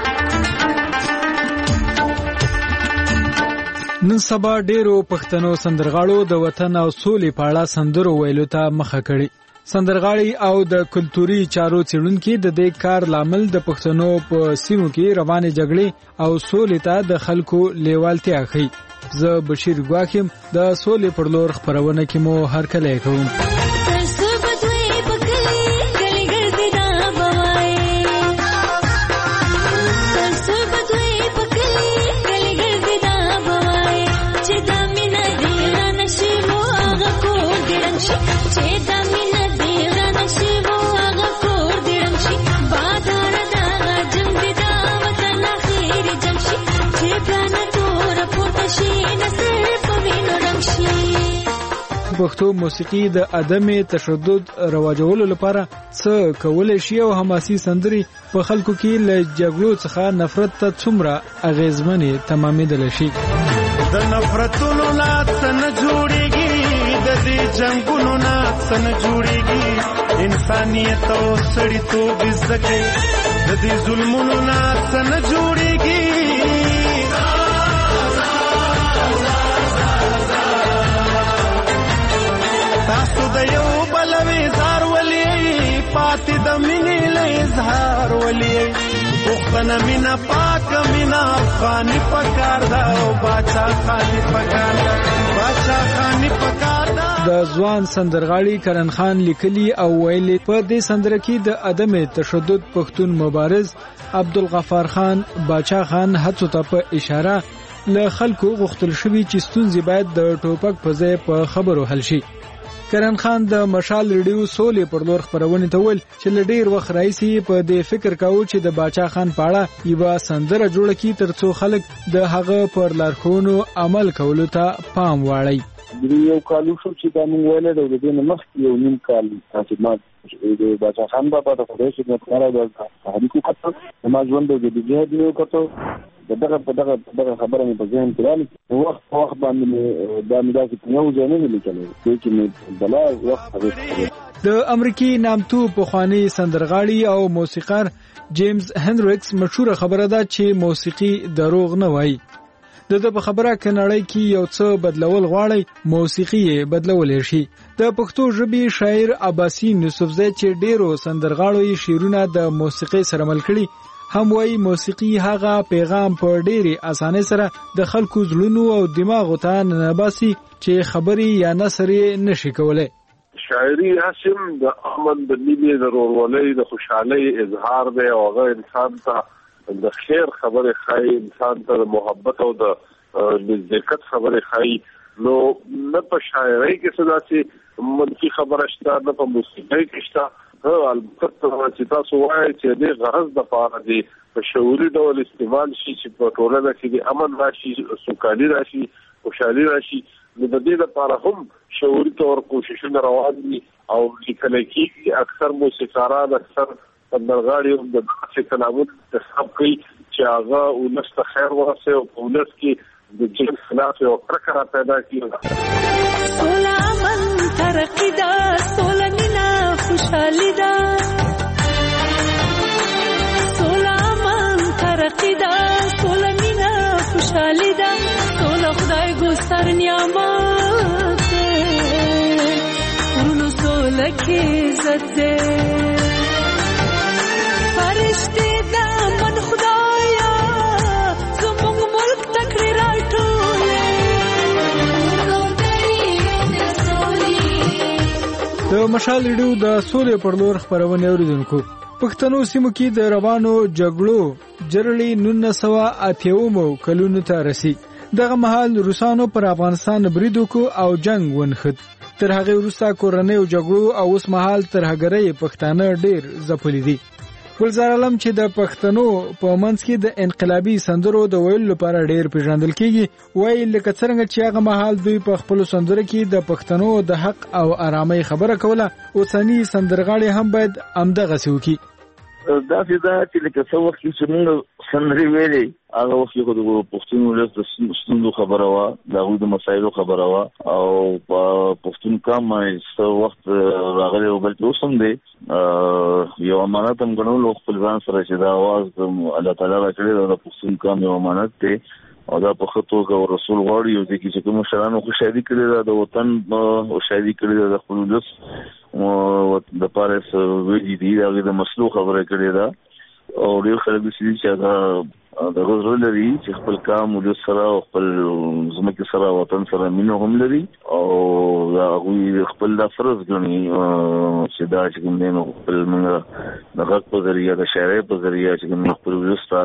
نن سبا ډیرو پښتنو سندرغاړو د وطن او سولې په اړه سندرو ویلو ته مخه کړې. سندرغاړي او د کلتوري چارو څېړونکي د دې کار لامل د پښتنو په سیمو کې روانې جګړې او سولې ته د خلکو لیوالتیا ښیي. زه بشیر ګواکیم د سولې پر لور خبرونه کې مو هرکلی کوم. پښتو موسیقي د عدم تشدد رواجولو لپاره څه کولای شي او حماسي سندري په خلکو کې له جګړو څخه نفرت ته څومره اغیزمنې تمامېدلی شي. د نفرتونو نه څه نه جوړېږي د دې جنګونو نه څه نه جوړېږي انسانیت او سړیتوب زده کوي د دې ظلمونو نه څه نه جوړېږي. تاسو د یو بل وزار ولې پاتې د مینې له اظهار ولې پښتنه مینا پاک مینا افغاني پکار دا او باچا خاني پکار دا باچا خاني پکار دا. د ځوان سندرغاړي کرن خان لیکلي او ویلي په دې سندره کې د عدم تشدد پښتون مبارز عبدالغفار خان باچا خان هڅو ته په اشاره له خلکو غوښتل شوی چې ستونزې باید د ټوپک په ځای په خبرو حل شي. کرن خان د مشال ریډیو سولې پر لور خبرونه ته ویل چې لډیر وخت راځي په دې فکر کاوه چې د باچا خان پاړه یو سندره جوړ کی ترڅو خلک د هغه پر لارښوونو عمل کولو ته پام واړي. یو کالو شو چې دا موږ ویل د دې نه مخکې یو نیم کال چې ما د باچا خان بابا د خدای خدمت کړو د هډیکو کته ما ژوند د دې دیو کته دغه خبره مې په ذهن کې راغله. وخت باندې دا مې داسې یو ځای نه لیکلی چې مې بلا وخت د امریکي نامتو پخوانی سندرغاړي او موسیقار جیمز هنریکس مشهور خبره ده چې موسیقي دروغ نه وایي. د په خبره کناړی کې یو څه بدلول غواړي موسیقي بدلول شي. د پښتو ژبې شاعر عباسی یوسفزی چې ډیرو سندرغاړو شعرونه د موسیقي سره مل کړي هم وایي موسیقي هغه پیغام په ډېری اسانه سره د خلکو زړونو او دماغو ته ننباسي چې خبري یا نثر نشي کولای. شاعري هاشم د امن د ملي د ورولۍ د خوشحالۍ اظهار دی او هغه انسان ته د خیر خبره خای انسان ته د محبت او د نزدېکت خبره خای. نو نه په شاعرۍ کې څه داسې منفي خبره شته نه په موسیقۍ کې شته. البته چې تاسو وایئ چې د غرض د پاره دی په شعوري ډول استعمال شي چې په ټولنه کې د امن راشي سوکالي راشي خوشحالي راشي. نو د دې لپاره هم شعوري تور کوششونه روان دي او لیکل کېږي. اکثر موسیقاران اکثر سندرغاړي هم د داسې کلامونو انتخاب کوي چې هغه ولس ته خیر ورسوي او په ولس کې د جنس خلاف یو کرکه را پیدا کړي. سوله امن ترقي ده سوله مینه خوشحالي ده سوله امن ترقي ده سوله مینه خوشحالي ده سوله خدای ګوستر نعمت ده ورونو سوله کې عزت ده فرشتي ده من خدایا زموږ ملک تکړه راټوله. د مشال ریډیو د سولې پر لور خبرونه اوریدونکو پښتنو سیمو کې د روانو جګړو جرړې 1980 کلونو ته رسی. دغه مهال روسانو پر افغانستان برید وکړ او جنگ ونښت. تر هغه وروسته کورنۍ جګړو او اوس مهال ترهګرۍ پښتانه ډیر ځپلي دي. ګلزار عالم چې د پښتنو په منځ کې د انقلابي سندرو د ویلو لپاره ډیر پیژندل کیږي وایي لکه څنګه چې هغه مهال دوی په خپل سندرو کې د پښتنو د حق او آرامۍ خبره کوله اوسنی سندرغاړي هم باید همدغه څه وکړي. دا چې لکه څه وخت چې موږ سندرې ویلې هغه وخت یو د پښتون ولس د ستونزو خبره وه د هغوی د مسایلو خبره وه او په پښتون کام څه وخت راغلی و بلکې اوس هم دی یو امانت هم ګڼلو خپل ځان سره چې دا اواز الله تعالی را کړی د پښتون کام یو امانت دی او دا په ښه توګه او رسول غواړي یو ځای کې چې کوم مشرانو خوشحالي کړې ده د وطن خوشحالي کړې ده د خپل ولس دپاره څه ویلي دي د هغې د مسلو خبره کړې ده او ډېر خلک داسې دي چې هغه دغه زړه لري چې خپل کام ولس سره او خپل ځمکې سره وطن سره مینه هم لري او هغوی خپل دا فرض ګڼي چې دا چې کوم دی نو خپل موږ د غږ په ذریعه د شاعرۍ په ذریعه چې کوم خپل ولس ته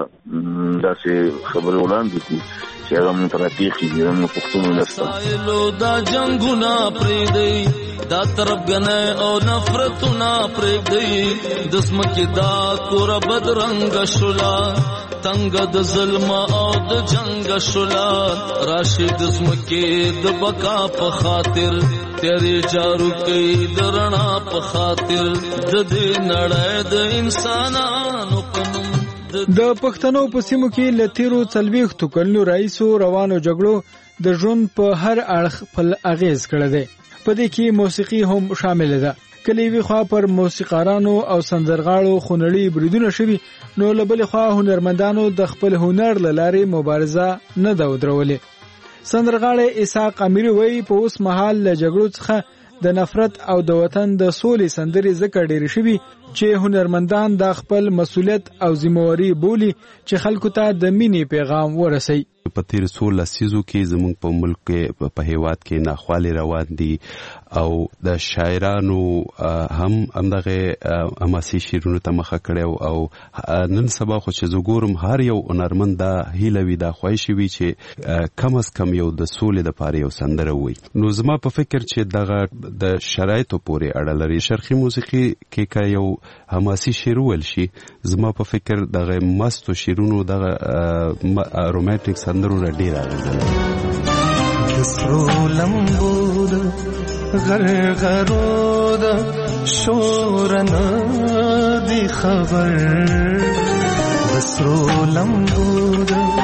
داسې خبرې وړاندې کړي چې هغه موږ ته راپېښېږي زموږ پښتون ولس ته. دا جنګونه پرېږدئ دا تربګنۍ او نفرتونه پرېږدئ د ځمکې دا کوره بدرنګه شوله تنګ د ظلم او د جنگ شولا راشد ځمکې د بقا په خاطر تیرې جارو کوي د رڼا په خاطر د دې نړۍ د انسانانو قانون. د پښتنو په سیمو کې له تیرو 40 کلونو راهیسې روانو جګړو د ژوند په هر اړخ خپل اغیز کړی دی. په دې کې موسیقي هم شامل ده. کله وی خوا پر موسیقارانو او سندرغاړو خونړي بریدونه شوي نو له بلې خوا هنرمندانو د خپل هنر له لارې مبارزه نه ده ودرولې. سندرغاړی اسحاق امیري وایي په اوس مهال له جګړو څخه د نفرت او د وطن د سولې سندرې ځکه ډېرې شوي چې هنرمندان د خپل مسؤلیت او ذمہواري بولي چې خلکو ته د مینې پیغام ورسوي. په تیر 16 لسیزو کې زموږ په ملک کې په هیواد کې ناخوالې روان دي او د شاعرانو هم همدغه حماسي شعرونو ته مخه کړی او نن سبا خو چې زه ګورم هر یو هنرمند دا هیله وي دا خواهش وي چې کم از کم یو د سولې دپاره یو سندره ووایي. نو زما په فکر چې دغه د شرایطو پورې اړه لري. شرقي موسیقي کې که یو حماسي شعر وویل شي زما په فکر دغه مستو شعرونو دغه رومانټیک سندرو نه ډېر اغېزه لري. د سرو لمبو د غرغرو د شور نه دی خبر، د سرو لمبو د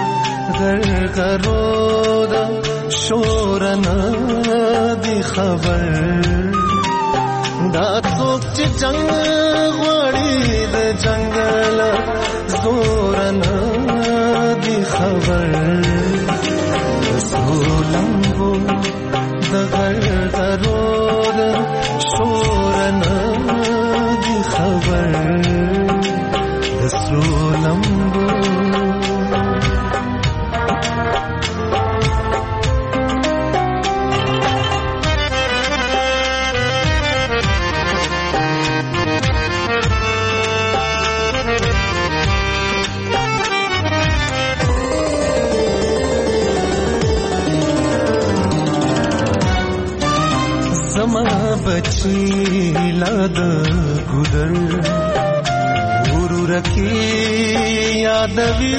غرغرو د شور نه دی خبر، دا څوک چې جنگ غواړي د جنگل زور نه دی خبر، د سرو لمبو د غرغرو د شور نه دی خبر، د سرو لمبو बची लाद गुदर गुरु रखी यादवी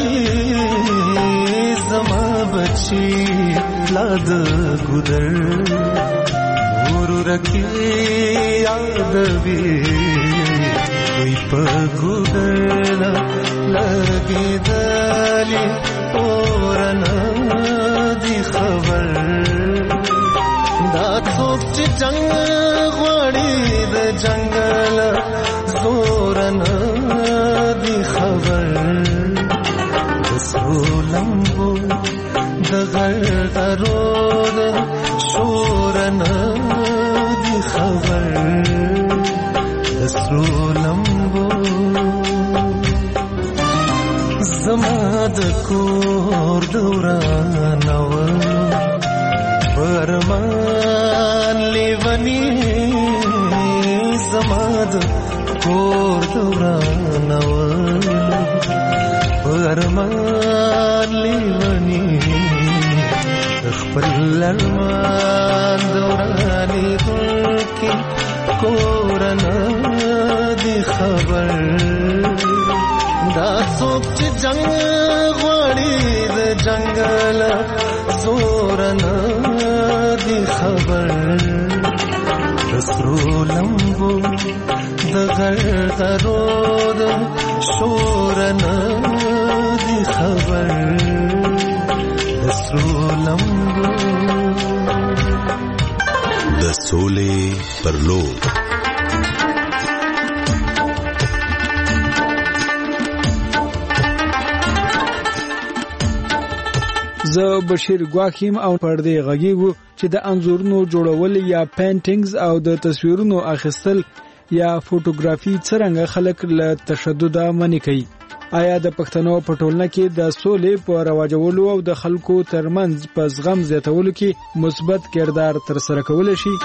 समा बची लाद गुदर गुरु रखी यादवी कोई पगुदर लगी दली और दी खबर, दा څوک چې جنگ غواړي د جنگل زور نه دی خبر، د سرو لمبو د غرغرو د شور نه دی خبر، د سرو لمبو زما د کور دوران فرمان لیونی زماد کور دوران فرمان لیونی خپل ارمان دورانی دلکی کورن دی خبر، دا څوک چې جنگ غواړي د جنگل زور نه دی خبر، د سرو لمبو د غرغرو د شور نه دی خبر، د سرو لمبو د سولې پر لور. زه بشیر ګواکیم او پردې غږیږو چې د انځورونو جوړول یا پینټینګز او د تصویرونو اخیستل یا فوټوګرافي څرنګه خلک له تشدد منع کوي. آیا د پښتنو په ټولنه کې د سولې په رواجولو او د خلکو ترمنځ په زغم زیاتولو کې مثبت کردار ترسره کولای شي؟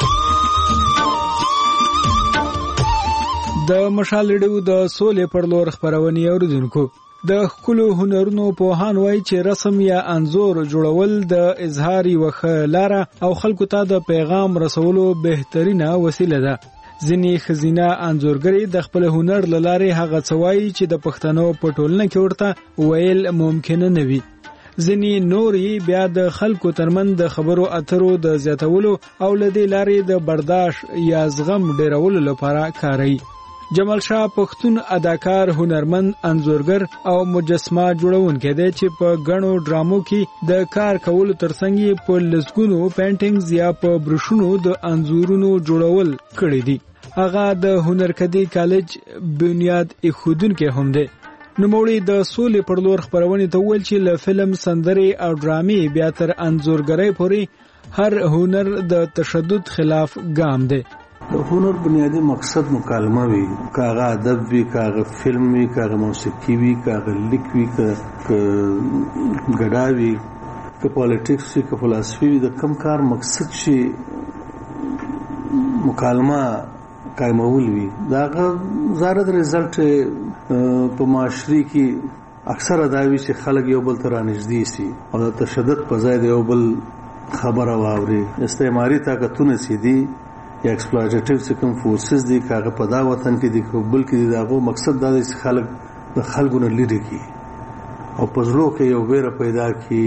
د مشال ریډیو د سولې پر لور خبرونه اوریدونکو، د خپل هنرونو په هان وای چې رسم یا انځور جوړول د اظهار یوه لاره او خلکو ته د پیغام رسولو بهترینه وسیله ده. ځینې خزینه انځورګری د خپل هنر لاره هغه څوای چې د پښتنو په ټولنه کې ورته ویل ممکن نه وي. ځینې نوري بیا د خلکو ترمن د خبرو اترو د زیاتولو او لدی لارې د برداشت یا زغم ډیرولو لپاره کاروي. جمال شاه پښتون اداکار، هنرمند، انځورګر او مجسمه جوړونکی دی چې په غنو ډرامو کې د کار کولو ترڅنګ په لسګونو پینټینګز یا په بروشونو د انځورونو جوړول کړی دی. هغه د هنرکدي کالج بنیاد ایښودونکی هم دی. نوموړي د سولې پر لور خبرونه ته ویل چې له فلم، سندرې او ډرامې بیا تر انځورګرۍ پورې هر هنر د تشدد خلاف ګام دی. هنر بنیادی مقصد مکالمه وي، کاغه ادب وي، کاغه فلم وي، کاغه موسیقي وي، کاغه لیک وي، ګډا وي، که پالیټکس وي، که فلسفي وي، د کم کار مقصد شي مکالمه قائمول وي، داغه زارد رزلټ په معاشري کې اکثره دا وي چې خلک یو بل ته رانږدې سي او د تشدد په ځای د یو بل خبره واوري. استعماري طاقتونه سي دي یا ایکسپلویټیټیو سکم فورسز دي، کاغه په دا وطن کې دي بل کې دي، داغه مقصد دا دی چې خلک د خلکو نه لري کی او په زړه کې یو ویره پیدا کی،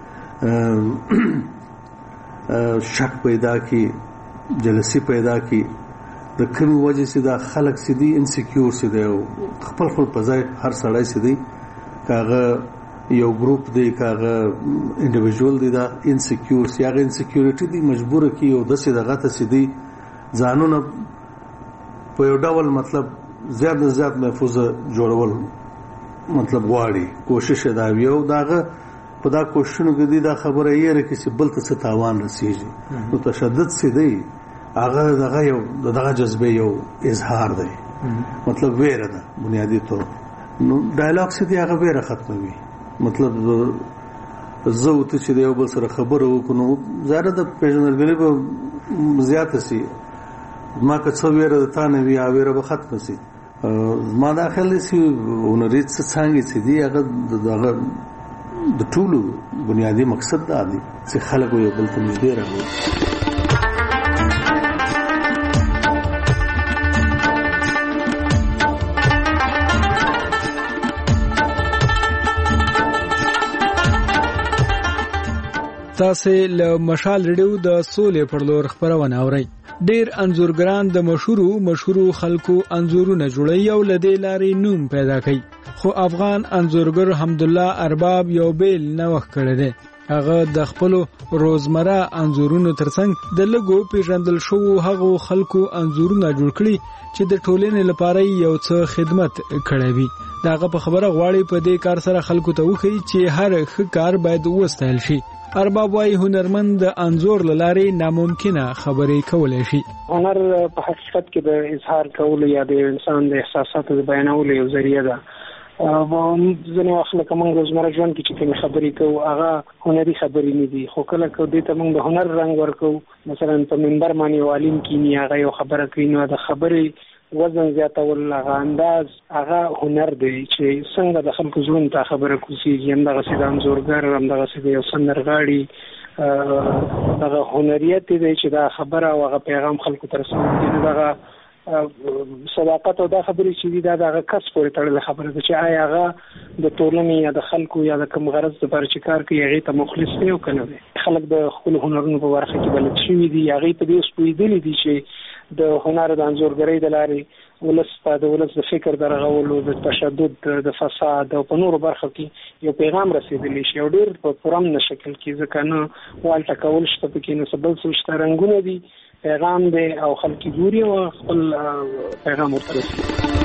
شک پیدا کی، جلسی پیدا کی، د کوم وجه چې دا خلک سي دي انسیکیور سي دي او خپل په ځای هر سړی سي دي، کاغه یو ګروپ دی، کاغه انډیویډوال دی، دا انسیکیور سي، هغه انسیکیورټی دی مجبور کی او د څه دغه ته سي دي ځانونه په یو ډول مطلب زیات محفوظ جوړول مطلب غواړي، کوشش دا وی او داغه په دا کوششونو کې دا خبره یې رکه چې بل ته څه تاوان رسیږي. نو تشدد سي دی هغه دغه یو دغه جذبه یو اظهار دی، مطلب ویره ده بنیادی طور. نو ډایلاګ سي دی هغه ویره ختموي، مطلب زه او ته چې یو بل سره خبره وکړو زاره د پیژندګلوي به زیات سي، ما که څو ویره د تا نه وي ویره به ختم سي. ما داخله سي ونریت څنګه سي دی هغه دغه د ټولو بنیادی مقصد دا دی چې خلک یو بل ته نږدې راوړي. تاسو له مشال ریډیو د سولې پر لور خبرونه اورئ. ډیر انځورګران د مشهورو خلکو انځورونه جوړي او لدې لارې نوم پیدا کوي، خو افغان انځورګر حمدالله ارباب یو بیل نوښت کړی دی. هغه د خپل روزمره انځورونو ترڅنګ د لګو پیژندل شوو هغو خلکو انځورونه جوړ کړي چې د ټولنې لپاره یو څه خدمت کړی وي. داغه په خبره غواړي په دې کار سره خلکو ته وښيي چې هر ښه کار باید وستایل شي. ارباب وايي هنرمند د انځور لارې ناممکنه خبرې کولای شي. هنر په حقیقت کې د اظهار کولو یا د انسان د احساساتو د بیانولو یو ذریعہ ده. ځینې وخت لکه موږ روزمره ژوند کې چې کومې خبرې کوو هغه هنري خبرې نه دي، خو کله که دې ته موږ د هنر رنګ ورکوو، مثلا په منبر باندې یو عالم کینی هغه یو خبره کوي، نو د خبرې وزن زیاتول هغه انداز هغه هنر دی چې څنګه د خلکو زړونو ته خبره کوزيږي. همدغسې د انځورګر، همدغسې د یو سندرغاړي دغه هنریت دی چې دا خبره او هغه پیغام خلکو ته رسوي. دغه صداقت او دا خبرې چې دي دا دغه کس پورې تړلې خبره ده چې آیا هغه د ټولنې یا د خلکو یا د کوم غرض لپاره چې کار کوي هغې ته مخلص دی او که نه دی. خلک د خپلو هنرونو په برخه کې بلد شوي دي، هغې په دې اوس پوهېدلي دي چې د هنر د انځورګرۍ د لارې ولس ته د ولس د فکر د رغولو، د تشدد، د فساد او په نورو برخو کې یو پیغام رسېدلی شي او ډېر په پرامن شکل کې، ځکه نه والټه کول شته پکې، نه څه بل څه شته، رنګونه دي، پیغام دی او خلک ګوري او خپل پیغام ورته رسوي.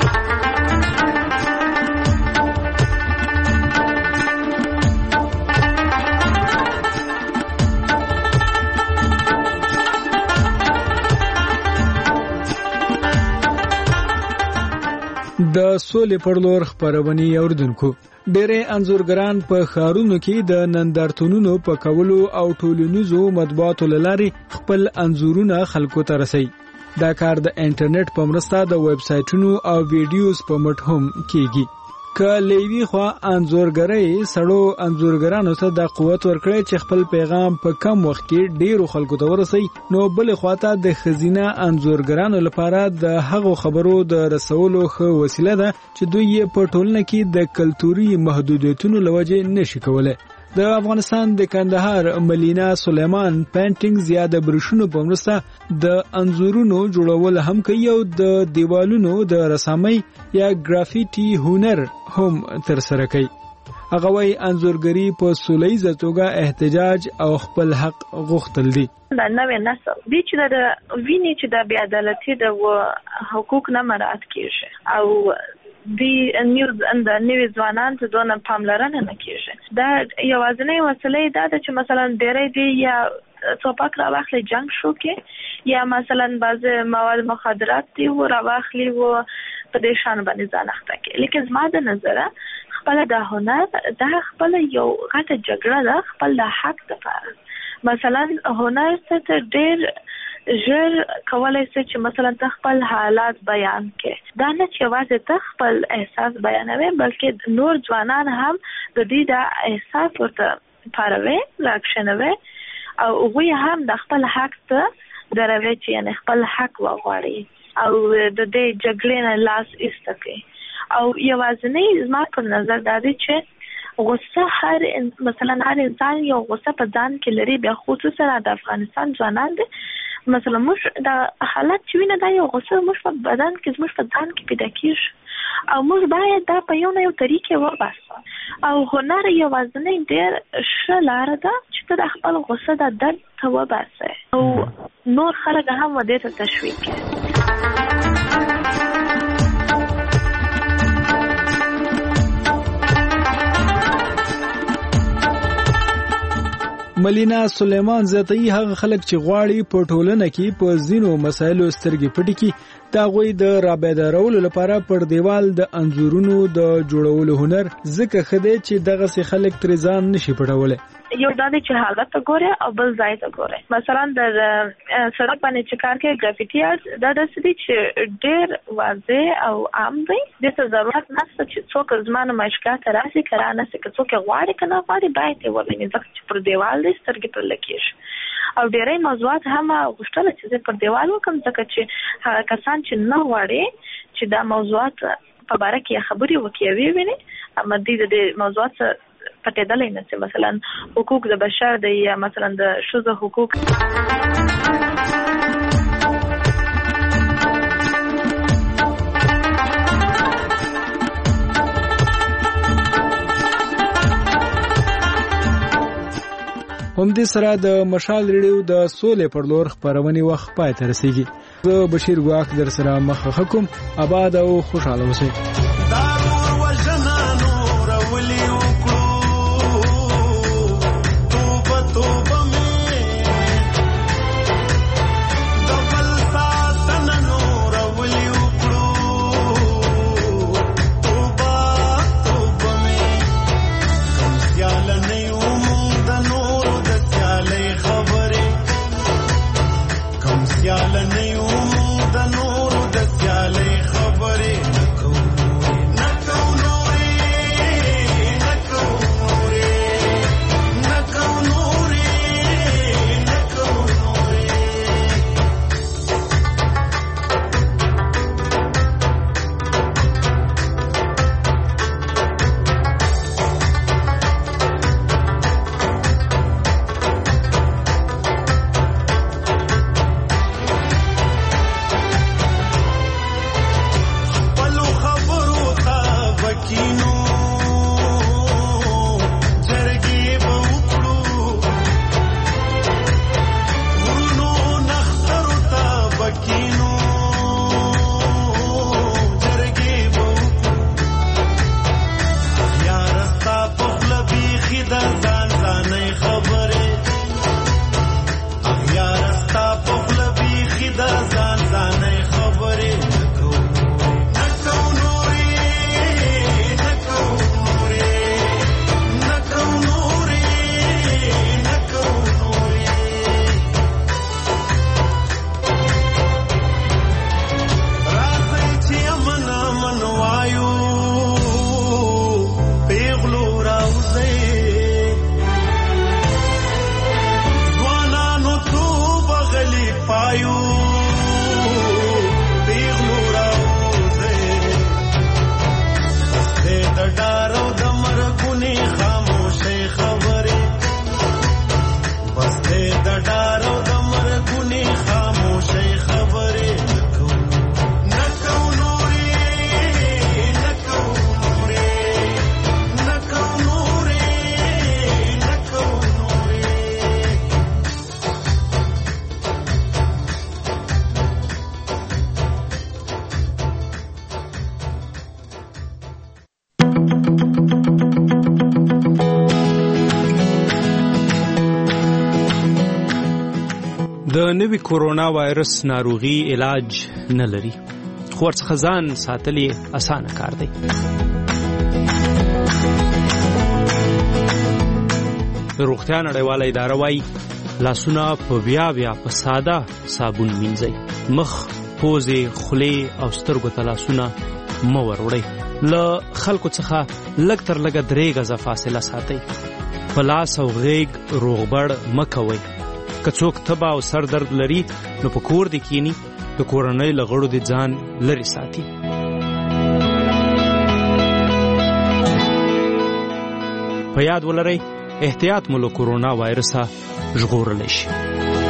د سولې پر لور خبرونه اوریدونکو. ډېرې انځورګران په ښارونو کې د نندارتونونو په کولو او ټولنیزو مطبوعاتو لارې خپل انځورونه خلکو ته رسوي. دا کار د انټرنیټ په مرسته د ویب سایټونو او ویډیوز په مټ هم کیږي. که لیوی خو انځورګرۍ سړو انځورګرانو ته د قوت ورکړي چې خپل پیغام په کم وخت کې ډیرو خلکو ته ورسوي، نو بل خواته د خزینه انځورګرانو لپاره د هغو خبرو د رسولو ښه وسیله ده چې دوی په ټولنه کې د کلتوري محدودیتونو لوجه نشي کولای. د افغانستان د کندهار ملینا سلیمان پینټینګ زیاده برښونو په مرسته د انځورونو جوړول هم کوي او د دیوالونو د رسامۍ یا ګرافیټي هنر هم تر سره کوي. هغه وايي انځورګری په سوله‌ییزه توګه احتجاج او خپل حق غوښتل دي. د نوې نسل دي چې د ویني چې د بې عدالتۍ د حقوق نه مراعات کیږي او دی نیوز اند نوې ځوانان ته دونه پاملرنه نه کیږي. دا یوازینی وسیله ده چې مثلا ډېرې دی یا څوپاک را واخلي جنگ شو کې یا مثلا بعض مواد مخدرات دی و راواخلی و په دې شان باندې ځان اخته کوي. لیکن زما د نظره خپل د هنر دا خپل یو غټه جګړه ده خپل د حق لپاره. مثلا هنر څه ډېر ژر کولای شي چې مثلا خپل حالات بیان کړي. دا نه چې یوازې ته خپل احساس بیانوي بلکې نور ځوانان هم د دې د احساس ورته پاروي راکښنوي او هغوی هم د خپل حق ته دروي چې یعنی خپل حق وغواړي او د دې جګړې نه لاس ایسته کوي. او یوازې زما په نظر دا دی چې غصه مثلا هر انسان یو غصه په ځان کې لري، بیا خصوصا د افغانستان ځوانان دي مثلا موږ د حالت چې وینه دا یو غصه موږ په بدن کې موږ په ځان کې پیدا کیږي او موږ باید دا په یو نه یو طریقې وباسو. او هنر یوازې ډېر ښه لاره ده چې ته د خپل غصه د درد ته وباسې او نور خلک هم ودې ته تشویق کړي. ملینا سلیمان زیاتوي هغه خلک چې غواړي په ټولنه کې په ځینو مسایلو سترګې پټې کړي د هغوی د رابیدارولو لپاره پر دیوال د انځورونو د جوړولو هنر ځکه ښه دی چې دغسې خلک ترې ځان نشي پټولی. یو دا دی چې حالت ته ګوره او بل ځای ته ګوره. مثلا د سړک باندې چې کار کوي ګرافیټي آرټ دا داسې دی چې ډېر واضح او عام دی. دې ته ضرورت نشته چې څوک زما نمایشګاه ته راشي که رانشي، که څوک یې غواړي که نه غواړي باید یې وویني ځکه چې پر دیوال دی سترګې پرې لګېږي. او ډېری موضوعات هم غوښتله چې زه پر دیوال وکړم ځکه چې هغه کسان چې نه غواړي چې دا موضوعات په باره کې خبرې وکړي وویني اما دوی د دې موضوعات پټېدلی نه شي. مثلا حقوق د بشر دی یا مثلا د ښځو حقوق. همدې سره د مشال ریډیو د سولې پر لور خپرونې وخت پای ته رسیږي. زه بشیر ګواک در سره مخه کوم. آباد او خوشحاله اوسئ. نوي کورونا وایرس ناروغي علاج نه لري، خو ورڅخه ځان ساتل یې اسانه کار دی. روغتیا نړیواله اداره وایي لاسونه په بیا په ساده صابون مینځئ. مخ، پوزې، خولې او سترګو ته لاسونه مه وروړئ. له خلکو څخه لږ تر لږه 3 غزه فاصله ساتئ. په لاس او غیږ روغبړ مه کوئ. که څوک تبه او سر درد لري نو په کور دې کینی، د کورنۍ له غړو دې ځان لرې ساتي. په یاد ولرئ احتیاط مو له کورونا وایرسه ژغورلی شي.